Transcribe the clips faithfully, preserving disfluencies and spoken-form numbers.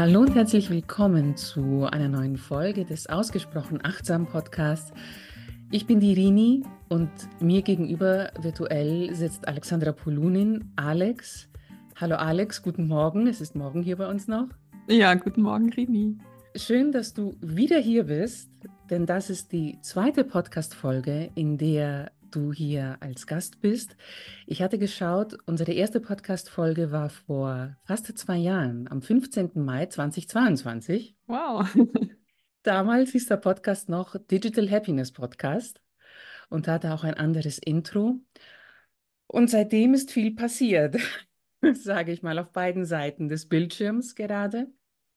Hallo und herzlich willkommen zu einer neuen Folge des Ausgesprochen Achtsam Podcasts. Ich bin die Rini und mir gegenüber virtuell sitzt Alexandra Polunin. Alex, hallo Alex, guten Morgen. Es ist morgen hier bei uns noch. Ja, guten Morgen, Rini. Schön, dass du wieder hier bist, denn das ist die zweite Podcast-Folge, in der du hier als Gast bist. Ich hatte geschaut, unsere erste Podcast-Folge war vor fast zwei Jahren, am fünfzehnten Mai zweitausendzweiundzwanzig. Wow. Damals hieß der Podcast noch Digital Happiness Podcast und hatte auch ein anderes Intro. Und seitdem ist viel passiert, sage ich mal, auf beiden Seiten des Bildschirms gerade.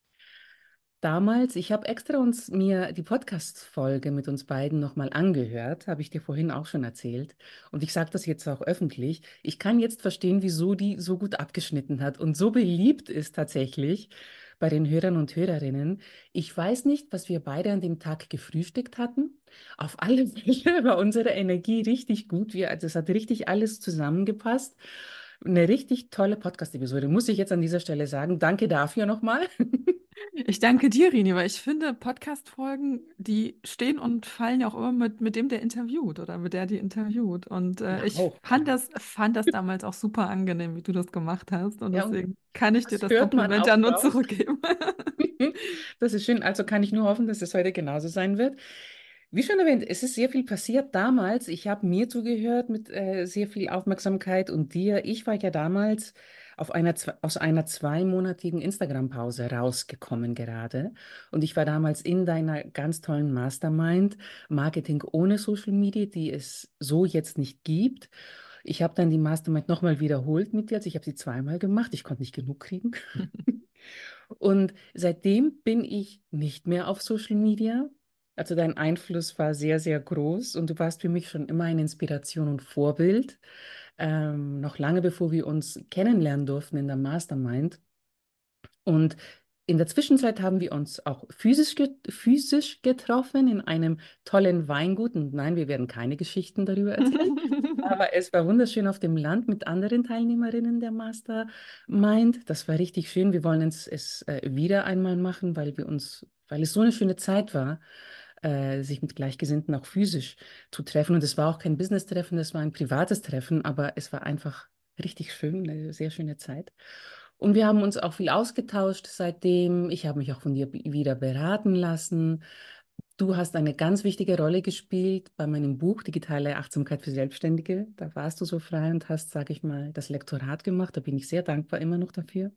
Damals, ich habe extra uns mir die Podcast-Folge mit uns beiden nochmal angehört, habe ich dir vorhin auch schon erzählt. Und ich sage das jetzt auch öffentlich. Ich kann jetzt verstehen, wieso die so gut abgeschnitten hat und so beliebt ist tatsächlich bei den Hörern und Hörerinnen. Ich weiß nicht, was wir beide an dem Tag gefrühstückt hatten. Auf alle Fälle war unsere Energie richtig gut. Wir, also es hat richtig alles zusammengepasst. Eine richtig tolle Podcast-Episode, muss ich jetzt an dieser Stelle sagen. Danke dafür nochmal. Ich danke dir, Rini, weil ich finde, Podcast-Folgen, die stehen und fallen ja auch immer mit, mit dem, der interviewt oder mit der, die interviewt. Und äh, Ja, ich auch. fand das, fand das damals auch super angenehm, wie du das gemacht hast. Und Ja, und deswegen kann ich dir das das hört man Kompliment ja auch nur raus. zurückgeben. Das ist schön. Also kann ich nur hoffen, dass es heute genauso sein wird. Wie schon erwähnt, es ist sehr viel passiert damals. Ich habe mir zugehört mit äh, sehr viel Aufmerksamkeit und dir. Ich war ja damals auf einer, zwe- aus einer zweimonatigen Instagram-Pause rausgekommen gerade. Und ich war damals in deiner ganz tollen Mastermind Marketing ohne Social Media, die es so jetzt nicht gibt. Ich habe dann die Mastermind nochmal wiederholt mit dir. Also ich habe sie zweimal gemacht. Ich konnte nicht genug kriegen. Und seitdem bin ich nicht mehr auf Social Media. Also dein Einfluss war sehr, sehr groß und du warst für mich schon immer eine Inspiration und Vorbild. Ähm, noch lange bevor wir uns kennenlernen durften in der Mastermind. Und in der Zwischenzeit haben wir uns auch physisch, ge physisch getroffen in einem tollen Weingut. Und nein, wir werden keine Geschichten darüber erzählen. Aber es war wunderschön auf dem Land mit anderen Teilnehmerinnen der Mastermind. Das war richtig schön. Wir wollen es, es äh, wieder einmal machen, weil wir uns, weil es so eine schöne Zeit war, äh, sich mit Gleichgesinnten auch physisch zu treffen. Und es war auch kein Business-Treffen, es war ein privates Treffen, aber es war einfach richtig schön, eine sehr schöne Zeit. Und wir haben uns auch viel ausgetauscht seitdem. Ich habe mich auch von dir wieder beraten lassen. Du hast eine ganz wichtige Rolle gespielt bei meinem Buch Digitale Achtsamkeit für Selbstständige. Da warst du so frei und hast, sage ich mal, das Lektorat gemacht. Da bin ich sehr dankbar immer noch dafür.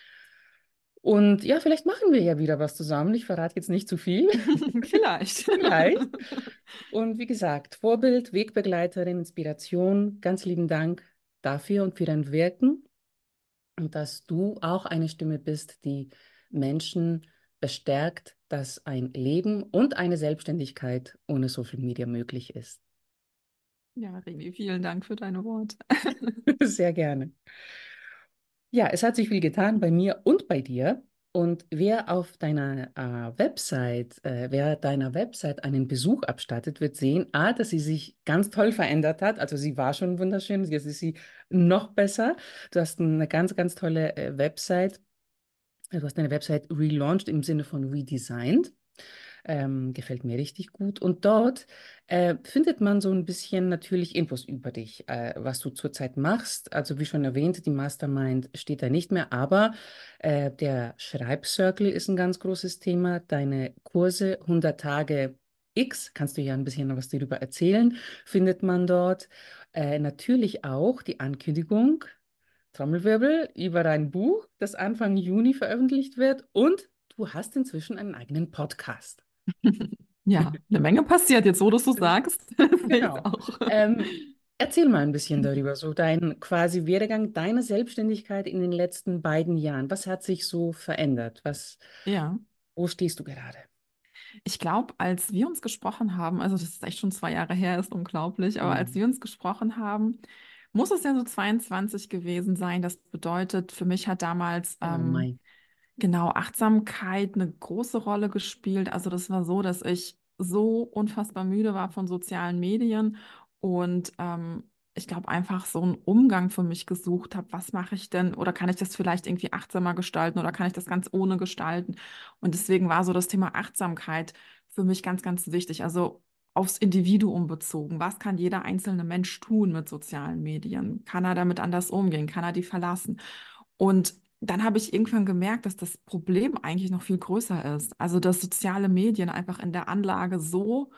Und ja, vielleicht machen wir ja wieder was zusammen. Ich verrate jetzt nicht zu viel. Vielleicht. Vielleicht. Und wie gesagt, Vorbild, Wegbegleiterin, Inspiration. Ganz lieben Dank dafür und für dein Wirken. Und dass du auch eine Stimme bist, die Menschen bestärkt, dass ein Leben und eine Selbstständigkeit ohne Social Media möglich ist. Ja, Rini, vielen Dank für deine Worte. Sehr gerne. Ja, es hat sich viel getan bei mir und bei dir. Und wer auf deiner äh, Website, äh, wer deiner Website einen Besuch abstattet, wird sehen, A, dass sie sich ganz toll verändert hat. Also sie war schon wunderschön, jetzt ist sie noch besser. Du hast eine ganz, ganz tolle äh, Website. Du hast deine Website relaunched im Sinne von redesigned. Ähm, gefällt mir richtig gut. Und dort äh, findet man so ein bisschen natürlich Infos über dich, äh, was du zurzeit machst. Also wie schon erwähnt, die Mastermind steht da nicht mehr, aber äh, der Schreibcircle ist ein ganz großes Thema. Deine Kurse hundert Tage X, kannst du ja ein bisschen was darüber erzählen, findet man dort. Äh, natürlich auch die Ankündigung, Trommelwirbel, über dein Buch, das Anfang Juni veröffentlicht wird. Und du hast inzwischen einen eigenen Podcast. Ja, eine Menge passiert jetzt, wo du es so sagst. Sehe ich Genau. auch. Ähm, erzähl mal ein bisschen darüber, so dein quasi Werdegang, deine Selbstständigkeit in den letzten beiden Jahren. Was hat sich so verändert? Was, Ja. wo stehst du gerade? Ich glaube, als wir uns gesprochen haben, also das ist echt schon zwei Jahre her, ist unglaublich, aber als Mhm. wir uns gesprochen haben, muss es ja so zweiundzwanzig gewesen sein. Das bedeutet, für mich hat damals Genau, ähm, Mai. genau Achtsamkeit eine große Rolle gespielt. Also das war so, dass ich so unfassbar müde war von sozialen Medien und ähm, ich glaube, einfach so einen Umgang für mich gesucht habe. Was mache ich denn? Oder kann ich das vielleicht irgendwie achtsamer gestalten oder kann ich das ganz ohne gestalten? Und deswegen war so das Thema Achtsamkeit für mich ganz, ganz wichtig. Also aufs Individuum bezogen. Was kann jeder einzelne Mensch tun mit sozialen Medien? Kann er damit anders umgehen? Kann er die verlassen? Und dann habe ich irgendwann gemerkt, dass das Problem eigentlich noch viel größer ist. Also, dass soziale Medien einfach in der Anlage so,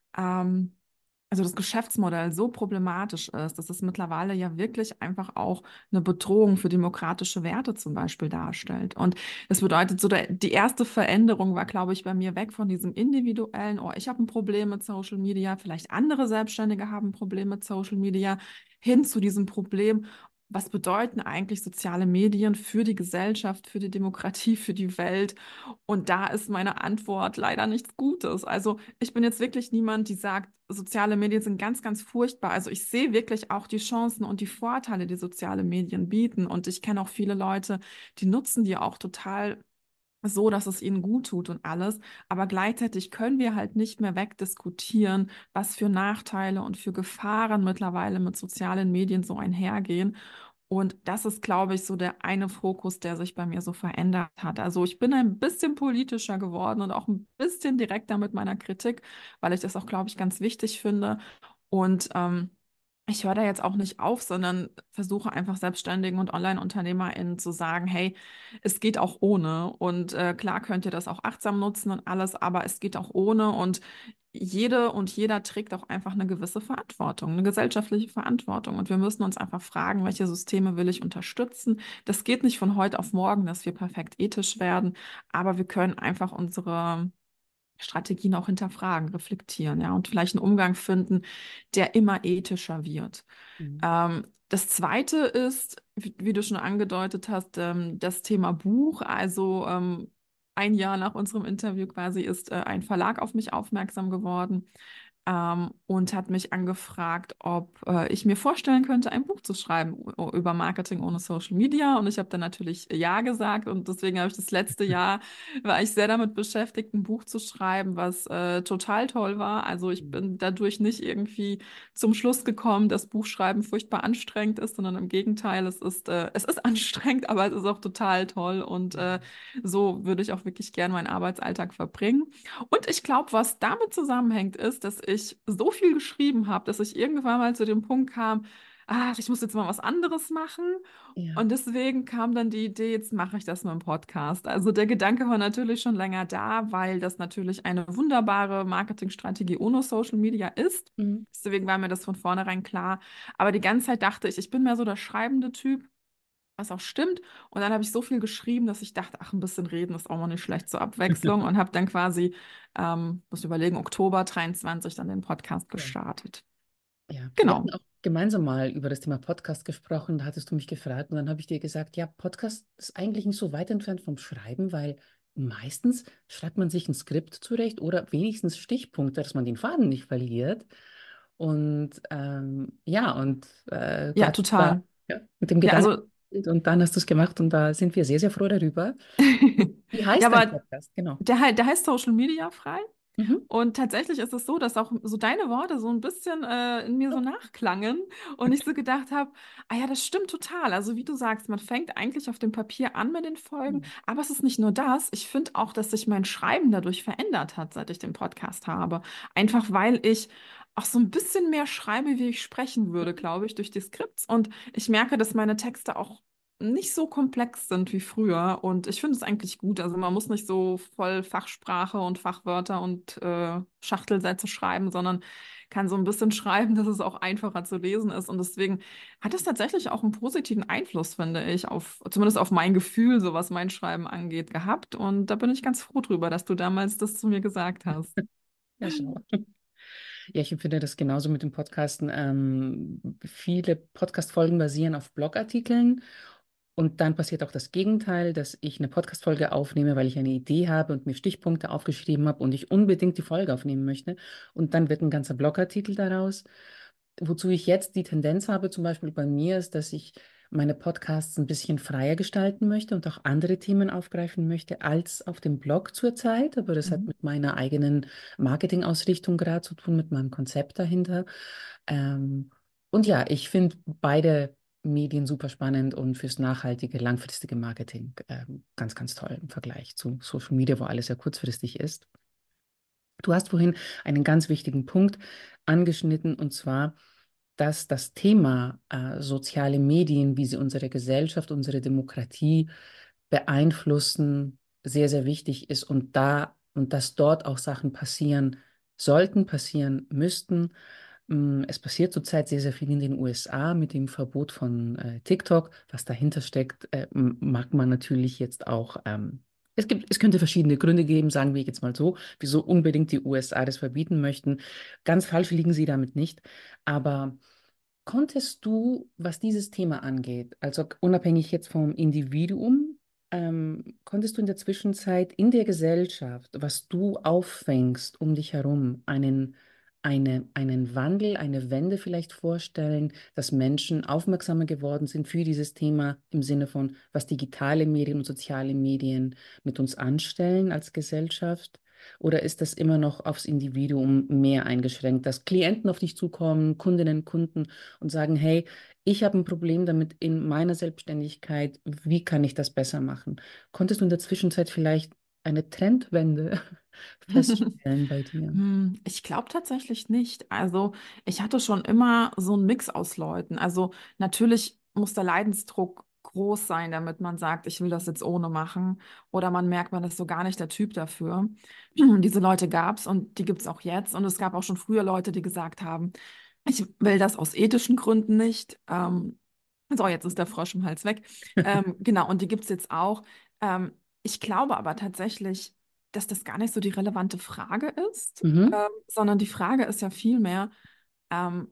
ähm, also das Geschäftsmodell so problematisch ist, dass es mittlerweile ja wirklich einfach auch eine Bedrohung für demokratische Werte zum Beispiel darstellt. Und das bedeutet, so der, die erste Veränderung war, glaube ich, bei mir weg von diesem individuellen, oh, ich habe ein Problem mit Social Media, vielleicht andere Selbstständige haben ein Problem mit Social Media, hin zu diesem Problem, was bedeuten eigentlich soziale Medien für die Gesellschaft, für die Demokratie, für die Welt? Und da ist meine Antwort leider nichts Gutes. Also ich bin jetzt wirklich niemand, die sagt, soziale Medien sind ganz, ganz furchtbar. Also ich sehe wirklich auch die Chancen und die Vorteile, die soziale Medien bieten. Und ich kenne auch viele Leute, die nutzen die auch total so, dass es ihnen gut tut und alles. Aber gleichzeitig können wir halt nicht mehr wegdiskutieren, was für Nachteile und für Gefahren mittlerweile mit sozialen Medien so einhergehen. Und das ist, glaube ich, so der eine Fokus, der sich bei mir so verändert hat. Also ich bin ein bisschen politischer geworden und auch ein bisschen direkter mit meiner Kritik, weil ich das auch, glaube ich, ganz wichtig finde. Und ähm, ich höre da jetzt auch nicht auf, sondern versuche einfach Selbstständigen und Online-UnternehmerInnen zu sagen, hey, es geht auch ohne. Und äh, klar könnt ihr das auch achtsam nutzen und alles, aber es geht auch ohne. Und jede und jeder trägt auch einfach eine gewisse Verantwortung, eine gesellschaftliche Verantwortung. Und wir müssen uns einfach fragen, welche Systeme will ich unterstützen. Das geht nicht von heute auf morgen, dass wir perfekt ethisch werden, aber wir können einfach unsere Strategien auch hinterfragen, reflektieren, ja, und vielleicht einen Umgang finden, der immer ethischer wird. Mhm. Ähm, das Zweite ist, wie, wie du schon angedeutet hast, ähm, das Thema Buch. Also ähm, ein Jahr nach unserem Interview quasi ist äh, ein Verlag auf mich aufmerksam geworden, ähm, und hat mich angefragt, ob äh, ich mir vorstellen könnte, ein Buch zu schreiben u- über Marketing ohne Social Media. Und ich habe dann natürlich ja gesagt. Und deswegen habe ich das letzte Jahr, war ich sehr damit beschäftigt, ein Buch zu schreiben, was äh, total toll war. Also ich bin dadurch nicht irgendwie zum Schluss gekommen, dass Buchschreiben furchtbar anstrengend ist, sondern im Gegenteil, es ist, äh, es ist anstrengend, aber es ist auch total toll. Und äh, so würde ich auch wirklich gerne meinen Arbeitsalltag verbringen. Und ich glaube, was damit zusammenhängt, ist, dass ich so viel geschrieben habe, dass ich irgendwann mal zu dem Punkt kam, ach, ich muss jetzt mal was anderes machen. Ja. Und deswegen kam dann die Idee, jetzt mache ich das mit dem Podcast. Also der Gedanke war natürlich schon länger da, weil das natürlich eine wunderbare Marketingstrategie ohne Social Media ist. Mhm. Deswegen war mir das von vornherein klar. Aber die ganze Zeit dachte ich, ich bin mehr so der schreibende Typ, was auch stimmt. Und dann habe ich so viel geschrieben, dass ich dachte, ach, ein bisschen reden ist auch mal nicht schlecht zur Abwechslung und habe dann quasi, ähm, muss überlegen, Oktober dreiundzwanzig dann den Podcast Ja. gestartet. Ja, wir hatten Genau. auch gemeinsam mal über das Thema Podcast gesprochen. Da hattest du mich gefragt und dann habe ich dir gesagt, ja, Podcast ist eigentlich nicht so weit entfernt vom Schreiben, weil meistens schreibt man sich ein Skript zurecht oder wenigstens Stichpunkte, dass man den Faden nicht verliert. Und ähm, ja, und äh, du Ja, hast da total. ja, mit dem Ja, Gedanken also und dann hast du es gemacht und da sind wir sehr, sehr froh darüber. Wie ja, heißt dein aber Podcast? Genau. der, hei- der heißt Social Media frei. Mhm. Und tatsächlich ist es so, dass auch so deine Worte so ein bisschen äh, in mir so nachklangen und ich so gedacht habe, ah ja, das stimmt total. Also wie du sagst, man fängt eigentlich auf dem Papier an mit den Folgen, Mhm. aber es ist nicht nur das. Ich finde auch, dass sich mein Schreiben dadurch verändert hat, seit ich den Podcast habe. Einfach weil ich auch so ein bisschen mehr schreibe, wie ich sprechen würde, glaube ich, durch die Skripts. Und ich merke, dass meine Texte auch nicht so komplex sind wie früher. Und ich finde es eigentlich gut. Also man muss nicht so voll Fachsprache und Fachwörter und äh, Schachtelsätze schreiben, sondern kann so ein bisschen schreiben, dass es auch einfacher zu lesen ist. Und deswegen hat es tatsächlich auch einen positiven Einfluss, finde ich, auf, zumindest auf mein Gefühl, so was mein Schreiben angeht, gehabt. Und da bin ich ganz froh drüber, dass du damals das zu mir gesagt hast. Ja, schau. Ja, ich empfinde das genauso mit dem Podcasten. Ähm, viele Podcast-Folgen basieren auf Blogartikeln und dann passiert auch das Gegenteil, dass ich eine Podcast-Folge aufnehme, weil ich eine Idee habe und mir Stichpunkte aufgeschrieben habe und ich unbedingt die Folge aufnehmen möchte. Und dann wird ein ganzer Blogartikel daraus. Wozu ich jetzt die Tendenz habe, zum Beispiel bei mir, ist, dass ich meine Podcasts ein bisschen freier gestalten möchte und auch andere Themen aufgreifen möchte als auf dem Blog zurzeit. Aber das hat Mhm. mit meiner eigenen Marketingausrichtung gerade zu tun, mit meinem Konzept dahinter. Ähm, Und ja, ich finde beide Medien super spannend und fürs nachhaltige, langfristige Marketing ähm, ganz, ganz toll im Vergleich zu Social Media, wo alles ja kurzfristig ist. Du hast vorhin einen ganz wichtigen Punkt angeschnitten, und zwar, dass das Thema äh, soziale Medien, wie sie unsere Gesellschaft, unsere Demokratie beeinflussen, sehr, sehr wichtig ist und da und dass dort auch Sachen passieren sollten, passieren müssten. Mm, Es passiert zurzeit sehr, sehr viel in den U S A mit dem Verbot von äh, TikTok. Was dahinter steckt, äh, m- mag man natürlich jetzt auch. Ähm, es gibt, es könnte verschiedene Gründe geben, sagen wir jetzt mal so, wieso unbedingt die U S A das verbieten möchten. Ganz falsch liegen sie damit nicht. Aber konntest du, was dieses Thema angeht, also unabhängig jetzt vom Individuum, ähm, konntest du in der Zwischenzeit in der Gesellschaft, was du auffängst um dich herum, einen, eine, einen Wandel, eine Wende vielleicht vorstellen, dass Menschen aufmerksamer geworden sind für dieses Thema im Sinne von, was digitale Medien und soziale Medien mit uns anstellen als Gesellschaft? Oder ist das immer noch aufs Individuum mehr eingeschränkt, dass Klienten auf dich zukommen, Kundinnen, Kunden und sagen, hey, ich habe ein Problem damit in meiner Selbstständigkeit, wie kann ich das besser machen? Konntest du in der Zwischenzeit vielleicht eine Trendwende feststellen bei dir? Hm, Ich glaube tatsächlich nicht. Also ich hatte schon immer so einen Mix aus Leuten. Also natürlich muss der Leidensdruck groß sein, damit man sagt, ich will das jetzt ohne machen. Oder man merkt, man ist so gar nicht der Typ dafür. Diese Leute gab es und die gibt es auch jetzt. Und es gab auch schon früher Leute, die gesagt haben, ich will das aus ethischen Gründen nicht. Ähm, so, jetzt ist der Frosch im Hals weg. Ähm, genau, und die gibt es jetzt auch. Ähm, Ich glaube aber tatsächlich, dass das gar nicht so die relevante Frage ist, Mhm, ähm, sondern die Frage ist ja vielmehr, ähm,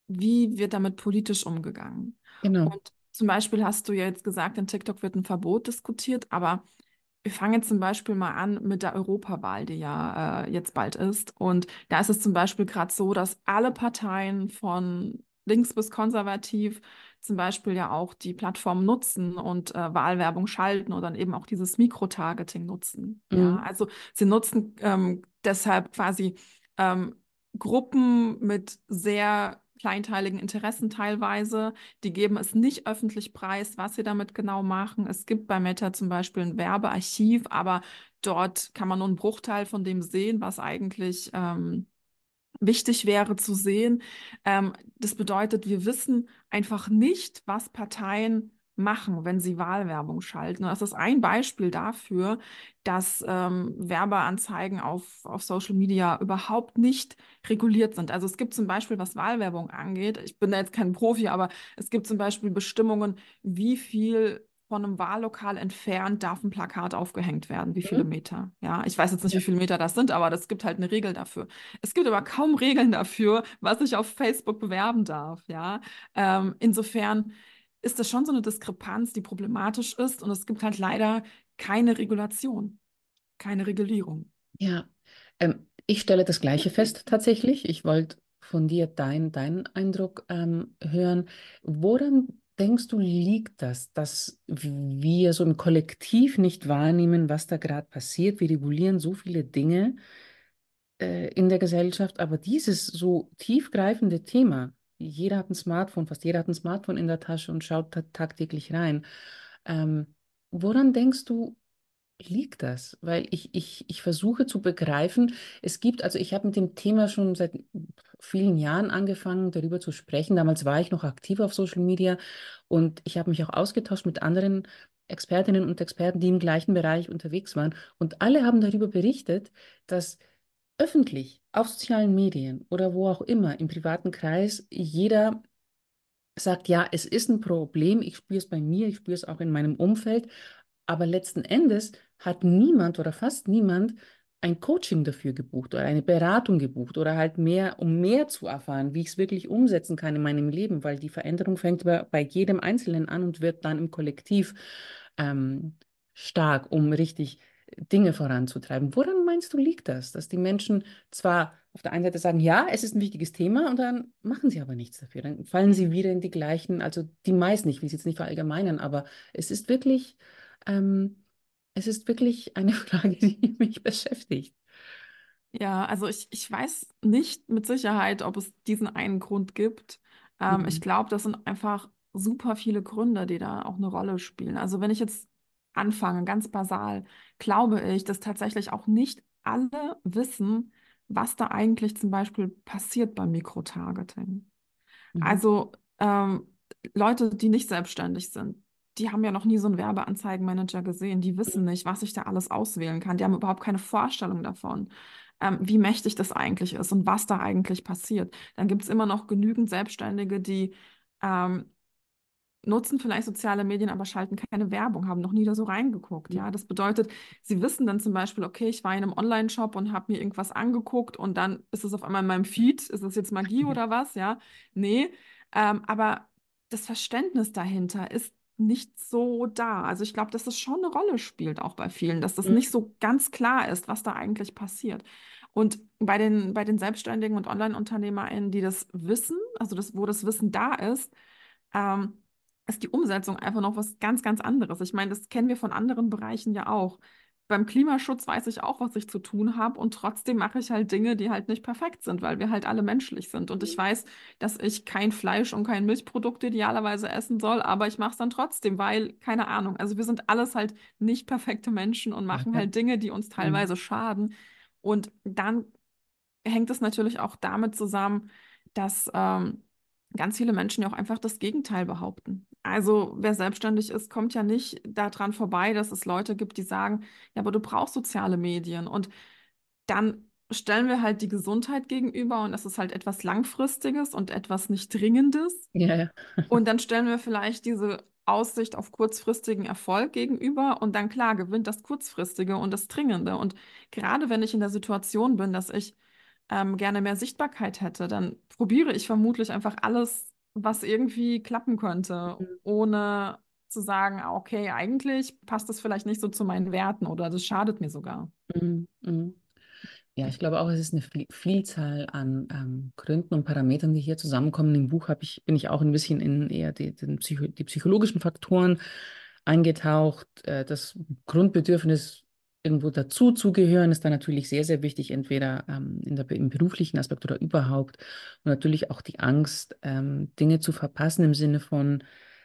wie wird damit politisch umgegangen? genau. Und zum Beispiel hast du ja jetzt gesagt, in TikTok wird ein Verbot diskutiert, aber wir fangen jetzt zum Beispiel mal an mit der Europawahl, die ja äh, jetzt bald ist. Und da ist es zum Beispiel gerade so, dass alle Parteien von links bis konservativ zum Beispiel ja auch die Plattform nutzen und äh, Wahlwerbung schalten oder dann eben auch dieses Mikrotargeting nutzen. Ja, Mhm. also sie nutzen ähm, deshalb quasi ähm, Gruppen mit sehr kleinteiligen Interessen teilweise. Die geben es nicht öffentlich preis, was sie damit genau machen. Es gibt bei Meta zum Beispiel ein Werbearchiv, aber dort kann man nur einen Bruchteil von dem sehen, was eigentlich ähm, wichtig wäre zu sehen. Ähm, das bedeutet, wir wissen einfach nicht, was Parteien machen, wenn sie Wahlwerbung schalten. Und das ist ein Beispiel dafür, dass ähm, Werbeanzeigen auf, auf Social Media überhaupt nicht reguliert sind. Also es gibt zum Beispiel, was Wahlwerbung angeht, ich bin da jetzt kein Profi, aber es gibt zum Beispiel Bestimmungen, wie viel von einem Wahllokal entfernt darf ein Plakat aufgehängt werden, wie viele Mhm. Meter. Ja, ich weiß jetzt nicht, Ja. wie viele Meter das sind, aber es gibt halt eine Regel dafür. Es gibt aber kaum Regeln dafür, was ich auf Facebook bewerben darf, ja. Ähm, insofern ist das schon so eine Diskrepanz, die problematisch ist und es gibt halt leider keine Regulation, keine Regulierung. Ja, ähm, ich stelle das Gleiche fest tatsächlich. Ich wollte von dir dein, deinen Eindruck ähm, hören. Woran denkst du, liegt das, dass wir so im Kollektiv nicht wahrnehmen, was da gerade passiert? Wir regulieren so viele Dinge äh, in der Gesellschaft, aber dieses so tiefgreifende Thema, jeder hat ein Smartphone, fast jeder hat ein Smartphone in der Tasche und schaut ta tagtäglich rein. Ähm, woran denkst du, liegt das? Weil ich, ich, ich versuche zu begreifen, es gibt, also ich habe mit dem Thema schon seit vielen Jahren angefangen, darüber zu sprechen. Damals war ich noch aktiv auf Social Media und ich habe mich auch ausgetauscht mit anderen Expertinnen und Experten, die im gleichen Bereich unterwegs waren. Und alle haben darüber berichtet, dass öffentlich auf sozialen Medien oder wo auch immer im privaten Kreis jeder sagt, ja, es ist ein Problem, ich spüre es bei mir, ich spüre es auch in meinem Umfeld, aber letzten Endes hat niemand oder fast niemand ein Coaching dafür gebucht oder eine Beratung gebucht oder halt mehr, um mehr zu erfahren, wie ich es wirklich umsetzen kann in meinem Leben, weil die Veränderung fängt bei, bei jedem Einzelnen an und wird dann im Kollektiv ähm, stark, um richtig Dinge voranzutreiben. Woran meinst du, liegt das, dass die Menschen zwar auf der einen Seite sagen, ja, es ist ein wichtiges Thema und dann machen sie aber nichts dafür. Dann fallen sie wieder in die gleichen, also die meisten, ich will es jetzt nicht verallgemeinern, aber es ist wirklich, ähm, es ist wirklich eine Frage, die mich beschäftigt. Ja, also ich, ich weiß nicht mit Sicherheit, ob es diesen einen Grund gibt. Ähm, ich Mhm. glaube, das sind einfach super viele Gründe, die da auch eine Rolle spielen. Also wenn ich jetzt anfange, ganz basal, glaube ich, dass tatsächlich auch nicht alle wissen, was da eigentlich zum Beispiel passiert beim Mikrotargeting. Mhm. Also ähm, Leute, die nicht selbstständig sind, die haben ja noch nie so einen Werbeanzeigenmanager gesehen. Die wissen nicht, was ich da alles auswählen kann. Die haben überhaupt keine Vorstellung davon, ähm, wie mächtig das eigentlich ist und was da eigentlich passiert. Dann gibt es immer noch genügend Selbstständige, die ähm, nutzen vielleicht soziale Medien, aber schalten keine Werbung, haben noch nie da so reingeguckt. Ja, das bedeutet, sie wissen dann zum Beispiel, okay, ich war in einem Online-Shop und habe mir irgendwas angeguckt und dann ist es auf einmal in meinem Feed. Ist das jetzt Magie Mhm. oder was? Ja, nee. Ähm, aber das Verständnis dahinter ist nicht so da. Also ich glaube, dass das schon eine Rolle spielt, auch bei vielen, dass das nicht so ganz klar ist, was da eigentlich passiert. Und bei den, bei den Selbstständigen und Online-UnternehmerInnen, die das wissen, also das, wo das Wissen da ist, ähm, ist die Umsetzung einfach noch was ganz, ganz anderes. Ich meine, das kennen wir von anderen Bereichen ja auch. Beim Klimaschutz weiß ich auch, was ich zu tun habe und trotzdem mache ich halt Dinge, die halt nicht perfekt sind, weil wir halt alle menschlich sind. Und ich weiß, dass ich kein Fleisch und kein Milchprodukt idealerweise essen soll, aber ich mache es dann trotzdem, weil, keine Ahnung, also wir sind alles halt nicht perfekte Menschen und Ja, machen ja. halt Dinge, die uns Mhm. teilweise schaden. Und dann hängt es natürlich auch damit zusammen, dass ähm, ganz viele Menschen ja auch einfach das Gegenteil behaupten. Also wer selbstständig ist, kommt ja nicht daran vorbei, dass es Leute gibt, die sagen, ja, aber du brauchst soziale Medien. Und dann stellen wir halt die Gesundheit gegenüber und das ist halt etwas Langfristiges und etwas nicht Dringendes. Ja, ja. Und dann stellen wir vielleicht diese Aussicht auf kurzfristigen Erfolg gegenüber und dann klar gewinnt das Kurzfristige und das Dringende. Und gerade wenn ich in der Situation bin, dass ich ähm, gerne mehr Sichtbarkeit hätte, dann probiere ich vermutlich einfach alles, was irgendwie klappen könnte, ohne zu sagen, ah, okay, eigentlich passt das vielleicht nicht so zu meinen Werten oder das schadet mir sogar. Mhm. Mhm. Ja, ich glaube auch, es ist eine Viel- Vielzahl an ähm, Gründen und Parametern, die hier zusammenkommen. Im Buch hab ich, bin ich auch ein bisschen in eher die, den Psycho die psychologischen Faktoren eingetaucht. Äh, das Grundbedürfnis, irgendwo dazuzugehören, ist da natürlich sehr, sehr wichtig, entweder ähm, in der, im beruflichen Aspekt oder überhaupt. Und natürlich auch die Angst, ähm, Dinge zu verpassen im Sinne von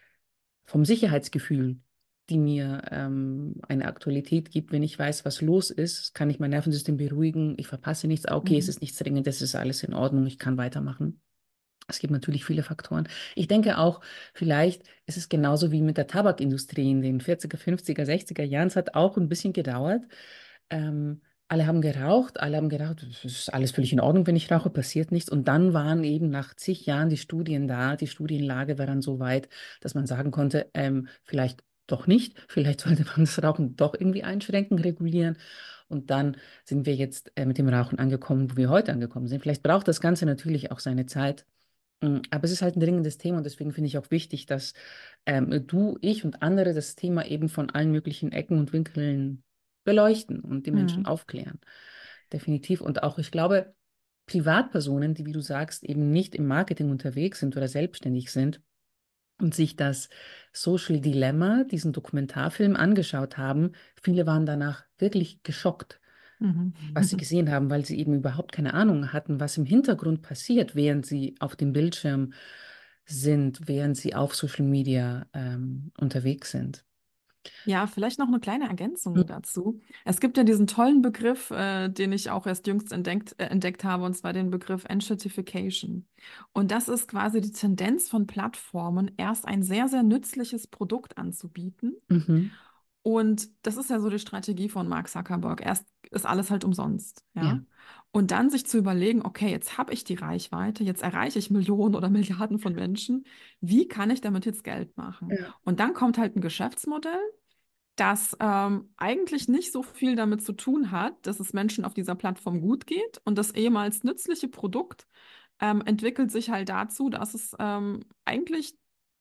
vom Sicherheitsgefühl, die mir ähm, eine Aktualität gibt. Wenn ich weiß, was los ist, kann ich mein Nervensystem beruhigen. Ich verpasse nichts. Ah, okay, es Mhm. ist nichts Dringendes, es ist alles in Ordnung. Ich kann weitermachen. Es gibt natürlich viele Faktoren. Ich denke auch, vielleicht ist es genauso wie mit der Tabakindustrie in den vierziger, fünfziger, sechziger Jahren. Es hat auch ein bisschen gedauert. Ähm, alle haben geraucht, alle haben gedacht, es ist alles völlig in Ordnung, wenn ich rauche, passiert nichts. Und dann waren eben nach zig Jahren die Studien da, die Studienlage war dann so weit, dass man sagen konnte, ähm, vielleicht doch nicht, vielleicht sollte man das Rauchen doch irgendwie einschränken, regulieren. Und dann sind wir jetzt äh, mit dem Rauchen angekommen, wo wir heute angekommen sind. Vielleicht braucht das Ganze natürlich auch seine Zeit. Mm, Aber es ist halt ein dringendes Thema und deswegen finde ich auch wichtig, dass ähm, du, ich und andere das Thema eben von allen möglichen Ecken und Winkeln beleuchten und die Menschen Mhm. aufklären. Definitiv. Und auch, ich glaube, Privatpersonen, die, wie du sagst, eben nicht im Marketing unterwegs sind oder selbstständig sind und sich das Social Dilemma, diesen Dokumentarfilm angeschaut haben, viele waren danach wirklich geschockt, Mhm. was sie gesehen haben, weil sie eben überhaupt keine Ahnung hatten, was im Hintergrund passiert, während sie auf dem Bildschirm sind, während sie auf Social Media ähm, unterwegs sind. Ja, vielleicht noch eine kleine Ergänzung dazu. Es gibt ja diesen tollen Begriff, äh, den ich auch erst jüngst entdeckt, äh, entdeckt habe, und zwar den Begriff Enshittification. Und das ist quasi die Tendenz von Plattformen, erst ein sehr, sehr nützliches Produkt anzubieten. Mhm. Und das ist ja so die Strategie von Mark Zuckerberg. Erst ist alles halt umsonst, Ja. ja. Und dann sich zu überlegen, okay, jetzt habe ich die Reichweite, jetzt erreiche ich Millionen oder Milliarden von Menschen. Wie kann ich damit jetzt Geld machen? Ja. Und dann kommt halt ein Geschäftsmodell, das ähm, eigentlich nicht so viel damit zu tun hat, dass es Menschen auf dieser Plattform gut geht. Und das ehemals nützliche Produkt ähm, entwickelt sich halt dazu, dass es ähm, eigentlich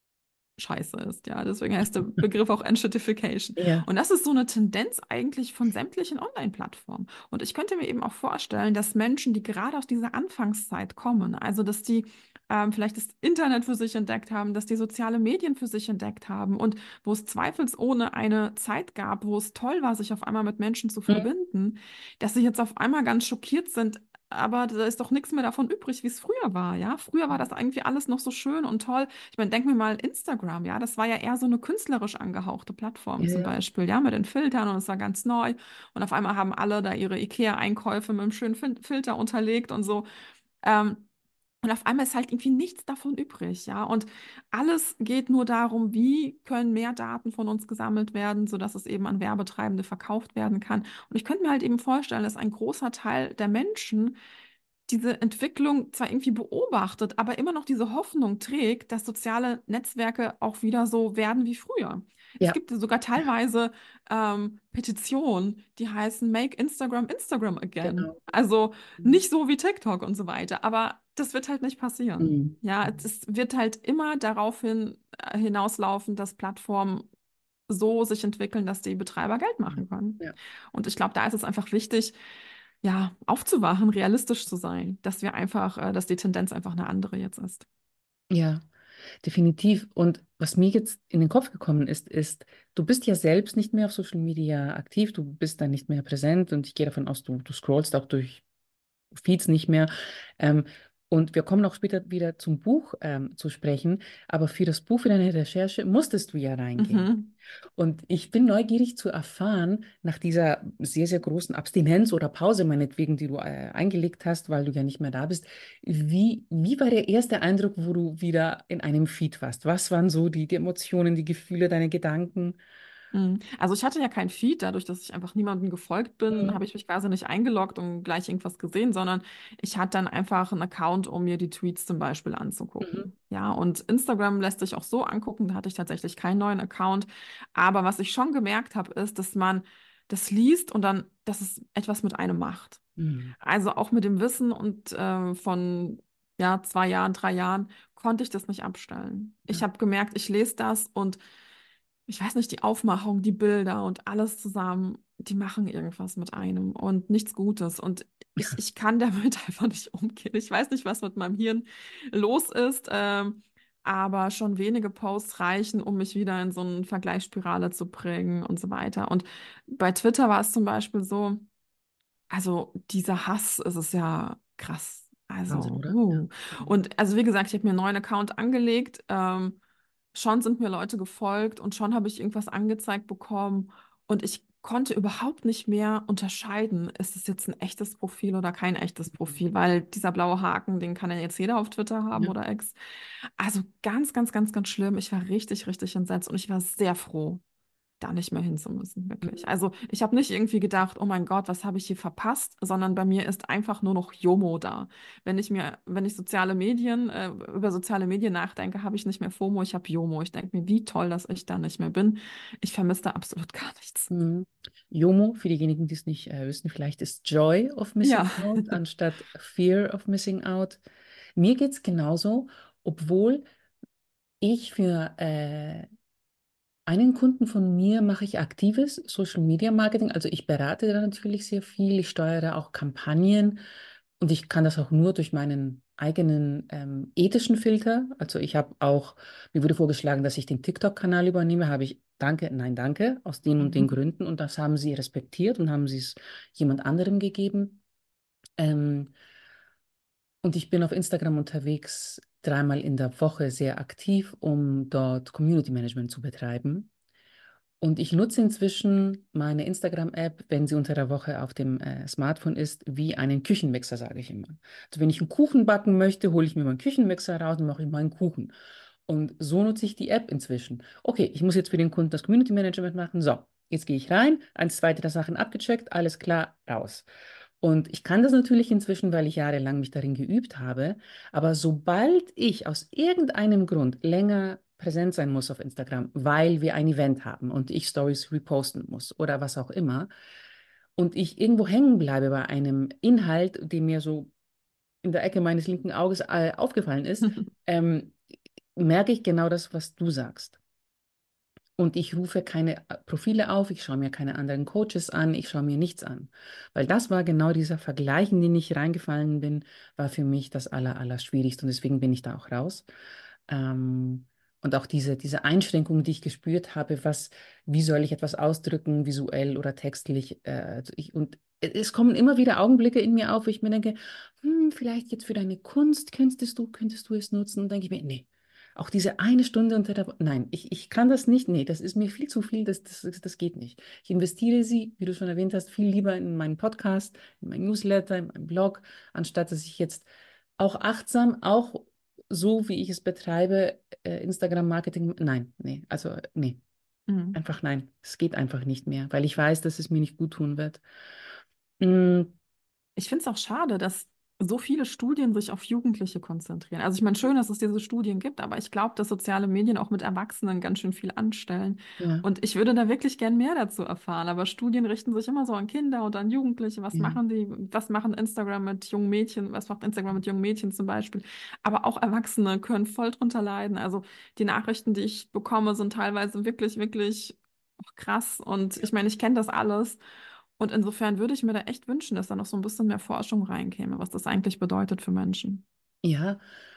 scheiße ist. Ja, deswegen heißt der Begriff auch Enshittification. Ja. Und das ist so eine Tendenz eigentlich von sämtlichen Online-Plattformen. Und ich könnte mir eben auch vorstellen, dass Menschen, die gerade aus dieser Anfangszeit kommen, also dass die ähm, vielleicht das Internet für sich entdeckt haben, dass die soziale Medien für sich entdeckt haben und wo es zweifelsohne eine Zeit gab, wo es toll war, sich auf einmal mit Menschen zu Mhm. verbinden, dass sie jetzt auf einmal ganz schockiert sind. aber da ist doch nichts mehr davon übrig, wie es früher war, ja. Früher war das irgendwie alles noch so schön und toll. Ich meine, denk mir mal Instagram, ja, das war ja eher so eine künstlerisch angehauchte Plattform Ja, zum ja, Beispiel, ja, mit den Filtern und es war ganz neu und auf einmal haben alle da ihre IKEA-Einkäufe mit einem schönen Fin Filter unterlegt und so. Ähm, und auf einmal ist halt irgendwie nichts davon übrig, ja. Und alles geht nur darum, wie können mehr Daten von uns gesammelt werden, sodass es eben an Werbetreibende verkauft werden kann. Und ich könnte mir halt eben vorstellen, dass ein großer Teil der Menschen diese Entwicklung zwar irgendwie beobachtet, aber immer noch diese Hoffnung trägt, dass soziale Netzwerke auch wieder so werden wie früher. Es ja, gibt sogar teilweise ähm, Petitionen, die heißen Make Instagram Instagram again. genau. Also Mhm. nicht so wie TikTok und so weiter, aber das wird halt nicht passieren. Mhm. Ja, es wird halt immer darauf hin, äh, hinauslaufen, dass Plattformen so sich entwickeln, dass die Betreiber Geld Ja, machen können. ja. Und ich glaube, da ist es einfach wichtig, ja, aufzuwachen, realistisch zu sein, dass wir einfach, äh, dass die Tendenz einfach eine andere jetzt ist. Ja. Definitiv. Und was mir jetzt in den Kopf gekommen ist, ist, du bist ja selbst nicht mehr auf Social Media aktiv, du bist da nicht mehr präsent und ich gehe davon aus, du, du scrollst auch durch Feeds nicht mehr. Ähm, und wir kommen auch später wieder zum Buch ähm, zu sprechen, aber für das Buch, für deine Recherche musstest du ja reingehen. Mhm. Und ich bin neugierig zu erfahren, nach dieser sehr, sehr großen Abstinenz oder Pause meinetwegen, die du äh, eingelegt hast, weil du ja nicht mehr da bist, wie, wie war der erste Eindruck, wo du wieder in einem Feed warst? Was waren so die, die Emotionen, die Gefühle, deine Gedanken? Mhm. Also ich hatte ja kein Feed, dadurch, dass ich einfach niemandem gefolgt bin, Mhm. habe ich mich quasi nicht eingeloggt und gleich irgendwas gesehen, sondern ich hatte dann einfach einen Account, um mir die Tweets zum Beispiel Mhm. anzugucken. Ja, und Instagram lässt sich auch so angucken, da hatte ich tatsächlich keinen neuen Account. Aber was ich schon gemerkt habe, ist, dass man das liest und dann, dass es etwas mit einem macht. Mhm. Also auch mit dem Wissen und äh, von ja, zwei Jahren, drei Jahren konnte ich das nicht abstellen. Ich Ja. habe gemerkt, ich lese das und ich weiß nicht, die Aufmachung, die Bilder und alles zusammen, die machen irgendwas mit einem und nichts Gutes. Und ich, ich kann damit einfach nicht umgehen. Ich weiß nicht, was mit meinem Hirn los ist, ähm, aber schon wenige Posts reichen, um mich wieder in so eine Vergleichsspirale zu bringen und so weiter. Und bei Twitter war es zum Beispiel so, also dieser Hass, ist es ja krass. Wahnsinn, Also, oder? Ja. uh. Mhm. Und also wie gesagt, ich habe mir einen neuen Account angelegt. Ähm, schon sind mir Leute gefolgt und schon habe ich irgendwas angezeigt bekommen und ich konnte überhaupt nicht mehr unterscheiden, ist es jetzt ein echtes Profil oder kein echtes Profil, weil dieser blaue Haken, den kann ja jetzt jeder auf Twitter haben Ja. oder X. Also ganz, ganz, ganz, ganz schlimm. Ich war richtig, richtig entsetzt und ich war sehr froh, da nicht mehr hin zu müssen, wirklich. Mhm. Also ich habe nicht irgendwie gedacht, oh mein Gott, was habe ich hier verpasst, sondern bei mir ist einfach nur noch JOMO da. Wenn ich mir, wenn ich soziale Medien, äh, über soziale Medien nachdenke, habe ich nicht mehr FOMO, ich habe JOMO. Ich denke mir, wie toll, dass ich da nicht mehr bin. Ich vermisse da absolut gar nichts. Mhm. JOMO, für diejenigen, die es nicht äh, wissen, vielleicht ist Joy of Missing Ja. Out anstatt Fear of Missing Out. Mir geht es genauso, obwohl ich für äh, einen Kunden von mir mache ich aktives Social Media Marketing. Also ich berate da natürlich sehr viel, ich steuere auch Kampagnen und ich kann das auch nur durch meinen eigenen ähm, ethischen Filter. Also ich habe auch, mir wurde vorgeschlagen, dass ich den TikTok-Kanal übernehme, habe ich danke, nein, danke, aus den und den Mhm. Gründen und das haben sie respektiert und haben sie es jemand anderem gegeben. Ähm, und ich bin auf Instagram unterwegs, dreimal in der Woche sehr aktiv, um dort Community Management zu betreiben. Und ich nutze inzwischen meine Instagram-App, wenn sie unter der Woche auf dem äh, Smartphone ist, wie einen Küchenmixer, sage ich immer. Also wenn ich einen Kuchen backen möchte, hole ich mir meinen Küchenmixer raus und mache ich meinen Kuchen. Und so nutze ich die App inzwischen. Okay, ich muss jetzt für den Kunden das Community Management machen. So, jetzt gehe ich rein, eins, zwei, drei Sachen abgecheckt, alles klar, raus. Und ich kann das natürlich inzwischen, weil ich jahrelang mich darin geübt habe. Aber sobald ich aus irgendeinem Grund länger präsent sein muss auf Instagram, weil wir ein Event haben und ich Stories reposten muss oder was auch immer, und ich irgendwo hängen bleibe bei einem Inhalt, der mir so in der Ecke meines linken Auges äh, aufgefallen ist, ähm, merke ich genau das, was du sagst. Und ich rufe keine äh, Profile auf, ich schaue mir keine anderen Coaches an, ich schaue mir nichts an. Weil das war genau dieser Vergleich, in den ich reingefallen bin, war für mich das Aller, Allerschwierigste. Und deswegen bin ich da auch raus. Ähm, und auch diese, diese Einschränkung, die ich gespürt habe, was, wie soll ich etwas ausdrücken, visuell oder textlich. Äh, also ich, und es kommen immer wieder Augenblicke in mir auf, wo ich mir denke, hm, vielleicht jetzt für deine Kunst könntest du, könntest du es nutzen. Und denke ich mir, nee, auch diese eine Stunde unter der Woche, nein, ich, ich kann das nicht, nee, das ist mir viel zu viel, das, das, das geht nicht. Ich investiere sie, wie du schon erwähnt hast, viel lieber in meinen Podcast, in meinen Newsletter, in meinen Blog, anstatt dass ich jetzt auch achtsam, auch so, wie ich es betreibe, äh, Instagram-Marketing, nein, nee, also nee, Mhm. einfach nein, es geht einfach nicht mehr, weil ich weiß, dass es mir nicht gut tun wird. Mm, Ich finde es auch schade, dass so viele Studien sich auf Jugendliche konzentrieren. Also ich meine, schön, dass es diese Studien gibt, aber ich glaube, dass soziale Medien auch mit Erwachsenen ganz schön viel anstellen. ja, Und ich würde da wirklich gern mehr dazu erfahren. Aber Studien richten sich immer so an Kinder und an Jugendliche. Was ja. machen die? Was machen Instagram mit jungen Mädchen? Was macht Instagram mit jungen Mädchen zum Beispiel? Aber auch Erwachsene können voll drunter leiden. Also die Nachrichten, die ich bekomme, sind teilweise wirklich, wirklich krass. Und ich meine, ich kenne das alles. Und insofern würde ich mir da echt wünschen, dass da noch so ein bisschen mehr Forschung reinkäme, was das eigentlich bedeutet für Menschen. Ja,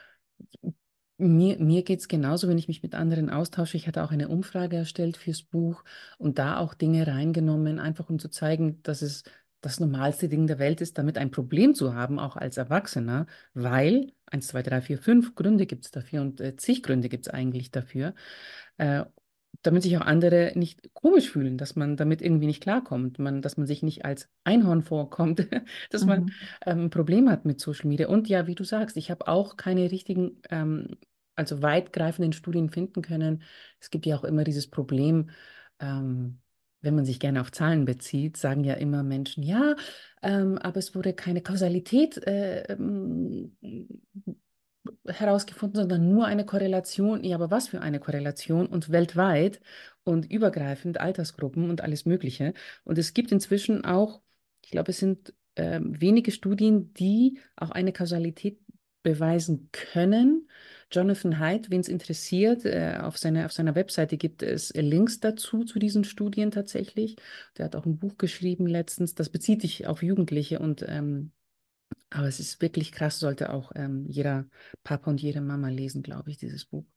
mir, mir geht es genauso, wenn ich mich mit anderen austausche. Ich hatte auch eine Umfrage erstellt fürs Buch und da auch Dinge reingenommen, einfach um zu zeigen, dass es das normalste Ding der Welt ist, damit ein Problem zu haben, auch als Erwachsener, weil eins, zwei, drei, vier, fünf Gründe gibt es dafür und äh, zig Gründe gibt es eigentlich dafür, äh, damit sich auch andere nicht komisch fühlen, dass man damit irgendwie nicht klarkommt, man, dass man sich nicht als Einhorn vorkommt, dass man Mhm. ähm, ein Problem hat mit Social Media. Und ja, wie du sagst, ich habe auch keine richtigen, ähm, also weitgreifenden Studien finden können. Es gibt ja auch immer dieses Problem, ähm, wenn man sich gerne auf Zahlen bezieht, sagen ja immer Menschen, ja, ähm, aber es wurde keine Kausalität äh, ähm, herausgefunden, sondern nur eine Korrelation. Ja, aber was für eine Korrelation? Und weltweit und übergreifend Altersgruppen und alles Mögliche. Und es gibt inzwischen auch, ich glaube, es sind ähm, wenige Studien, die auch eine Kausalität beweisen können. Jonathan Haidt, wen es interessiert, äh, auf seiner, auf seiner Webseite gibt es Links dazu, zu diesen Studien tatsächlich. Der hat auch ein Buch geschrieben letztens, das bezieht sich auf Jugendliche und ähm, aber es ist wirklich krass, sollte auch ähm, jeder Papa und jede Mama lesen, glaube ich, dieses Buch.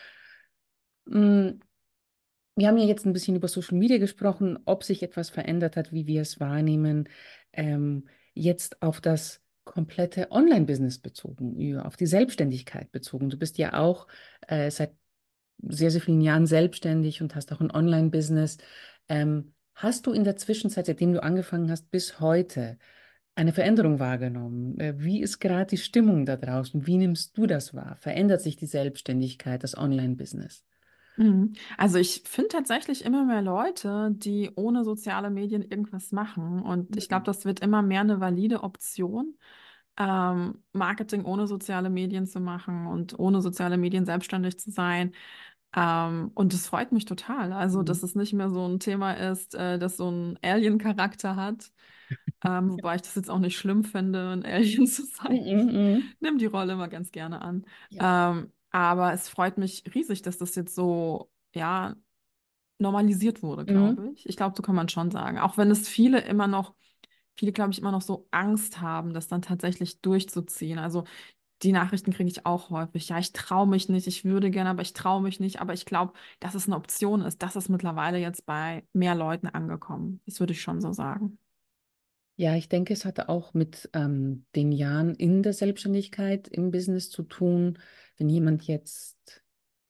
Mm, Wir haben ja jetzt ein bisschen über Social Media gesprochen, ob sich etwas verändert hat, wie wir es wahrnehmen. Ähm, jetzt auf das komplette Online-Business bezogen, ja, auf die Selbstständigkeit bezogen. Du bist ja auch äh, seit sehr, sehr vielen Jahren selbstständig und hast auch ein Online-Business. Ähm, hast du in der Zwischenzeit, seitdem du angefangen hast, bis heute eine Veränderung wahrgenommen? Äh, Wie ist gerade die Stimmung da draußen? Wie nimmst du das wahr? Verändert sich die Selbstständigkeit, das Online-Business? Mhm. Also ich finde tatsächlich immer mehr Leute, die ohne soziale Medien irgendwas machen. Und ich glaube, Mhm. das wird immer mehr eine valide Option, ähm, Marketing ohne soziale Medien zu machen und ohne soziale Medien selbstständig zu sein. Ähm, und es freut mich total. Also, dass Mhm. es nicht mehr so ein Thema ist, äh, das so einen Alien-Charakter hat. Ähm, wobei ich das jetzt auch nicht schlimm finde, ein Alien zu sein. Mhm, mhm. Nimm die Rolle immer ganz gerne an. Ja. Ähm, aber es freut mich riesig, dass das jetzt so, ja, normalisiert wurde, Mhm. glaube ich. Ich glaube, so kann man schon sagen. Auch wenn es viele immer noch, viele, glaube ich, immer noch so Angst haben, das dann tatsächlich durchzuziehen. Also die Nachrichten kriege ich auch häufig. Ja, ich traue mich nicht, ich würde gerne, aber ich traue mich nicht. Aber ich glaube, dass es eine Option ist. Das ist mittlerweile jetzt bei mehr Leuten angekommen. Das würde ich schon so sagen. Ja, ich denke, es hatte auch mit ähm, den Jahren in der Selbstständigkeit, im Business zu tun. Wenn jemand jetzt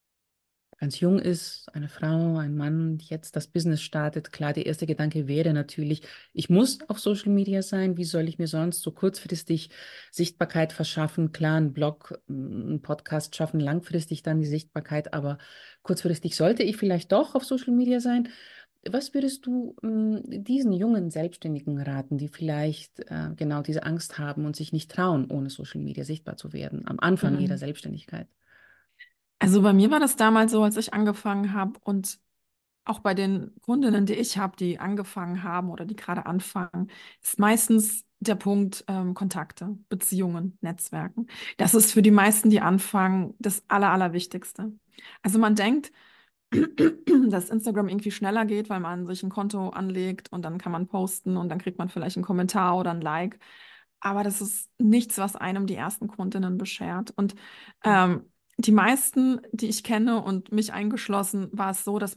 ganz jung ist, eine Frau, ein Mann, die jetzt das Business startet, klar, der erste Gedanke wäre natürlich, ich muss auf Social Media sein, wie soll ich mir sonst so kurzfristig Sichtbarkeit verschaffen? Klar, ein Blog, ein Podcast schaffen langfristig dann die Sichtbarkeit, aber kurzfristig sollte ich vielleicht doch auf Social Media sein. Was würdest du mh, diesen jungen Selbstständigen raten, die vielleicht äh, genau diese Angst haben und sich nicht trauen, ohne Social Media sichtbar zu werden, am Anfang ihrer Mhm. Selbstständigkeit? Also bei mir war das damals so, als ich angefangen habe und auch bei den Kundinnen, die ich habe, die angefangen haben oder die gerade anfangen, ist meistens der Punkt ähm, Kontakte, Beziehungen, Netzwerken. Das ist für die meisten, die anfangen, das Aller, Allerwichtigste. Also man denkt, dass Instagram irgendwie schneller geht, weil man sich ein Konto anlegt und dann kann man posten und dann kriegt man vielleicht einen Kommentar oder ein Like. Aber das ist nichts, was einem die ersten Kundinnen beschert. Und ähm, die meisten, die ich kenne und mich eingeschlossen, war es so, dass man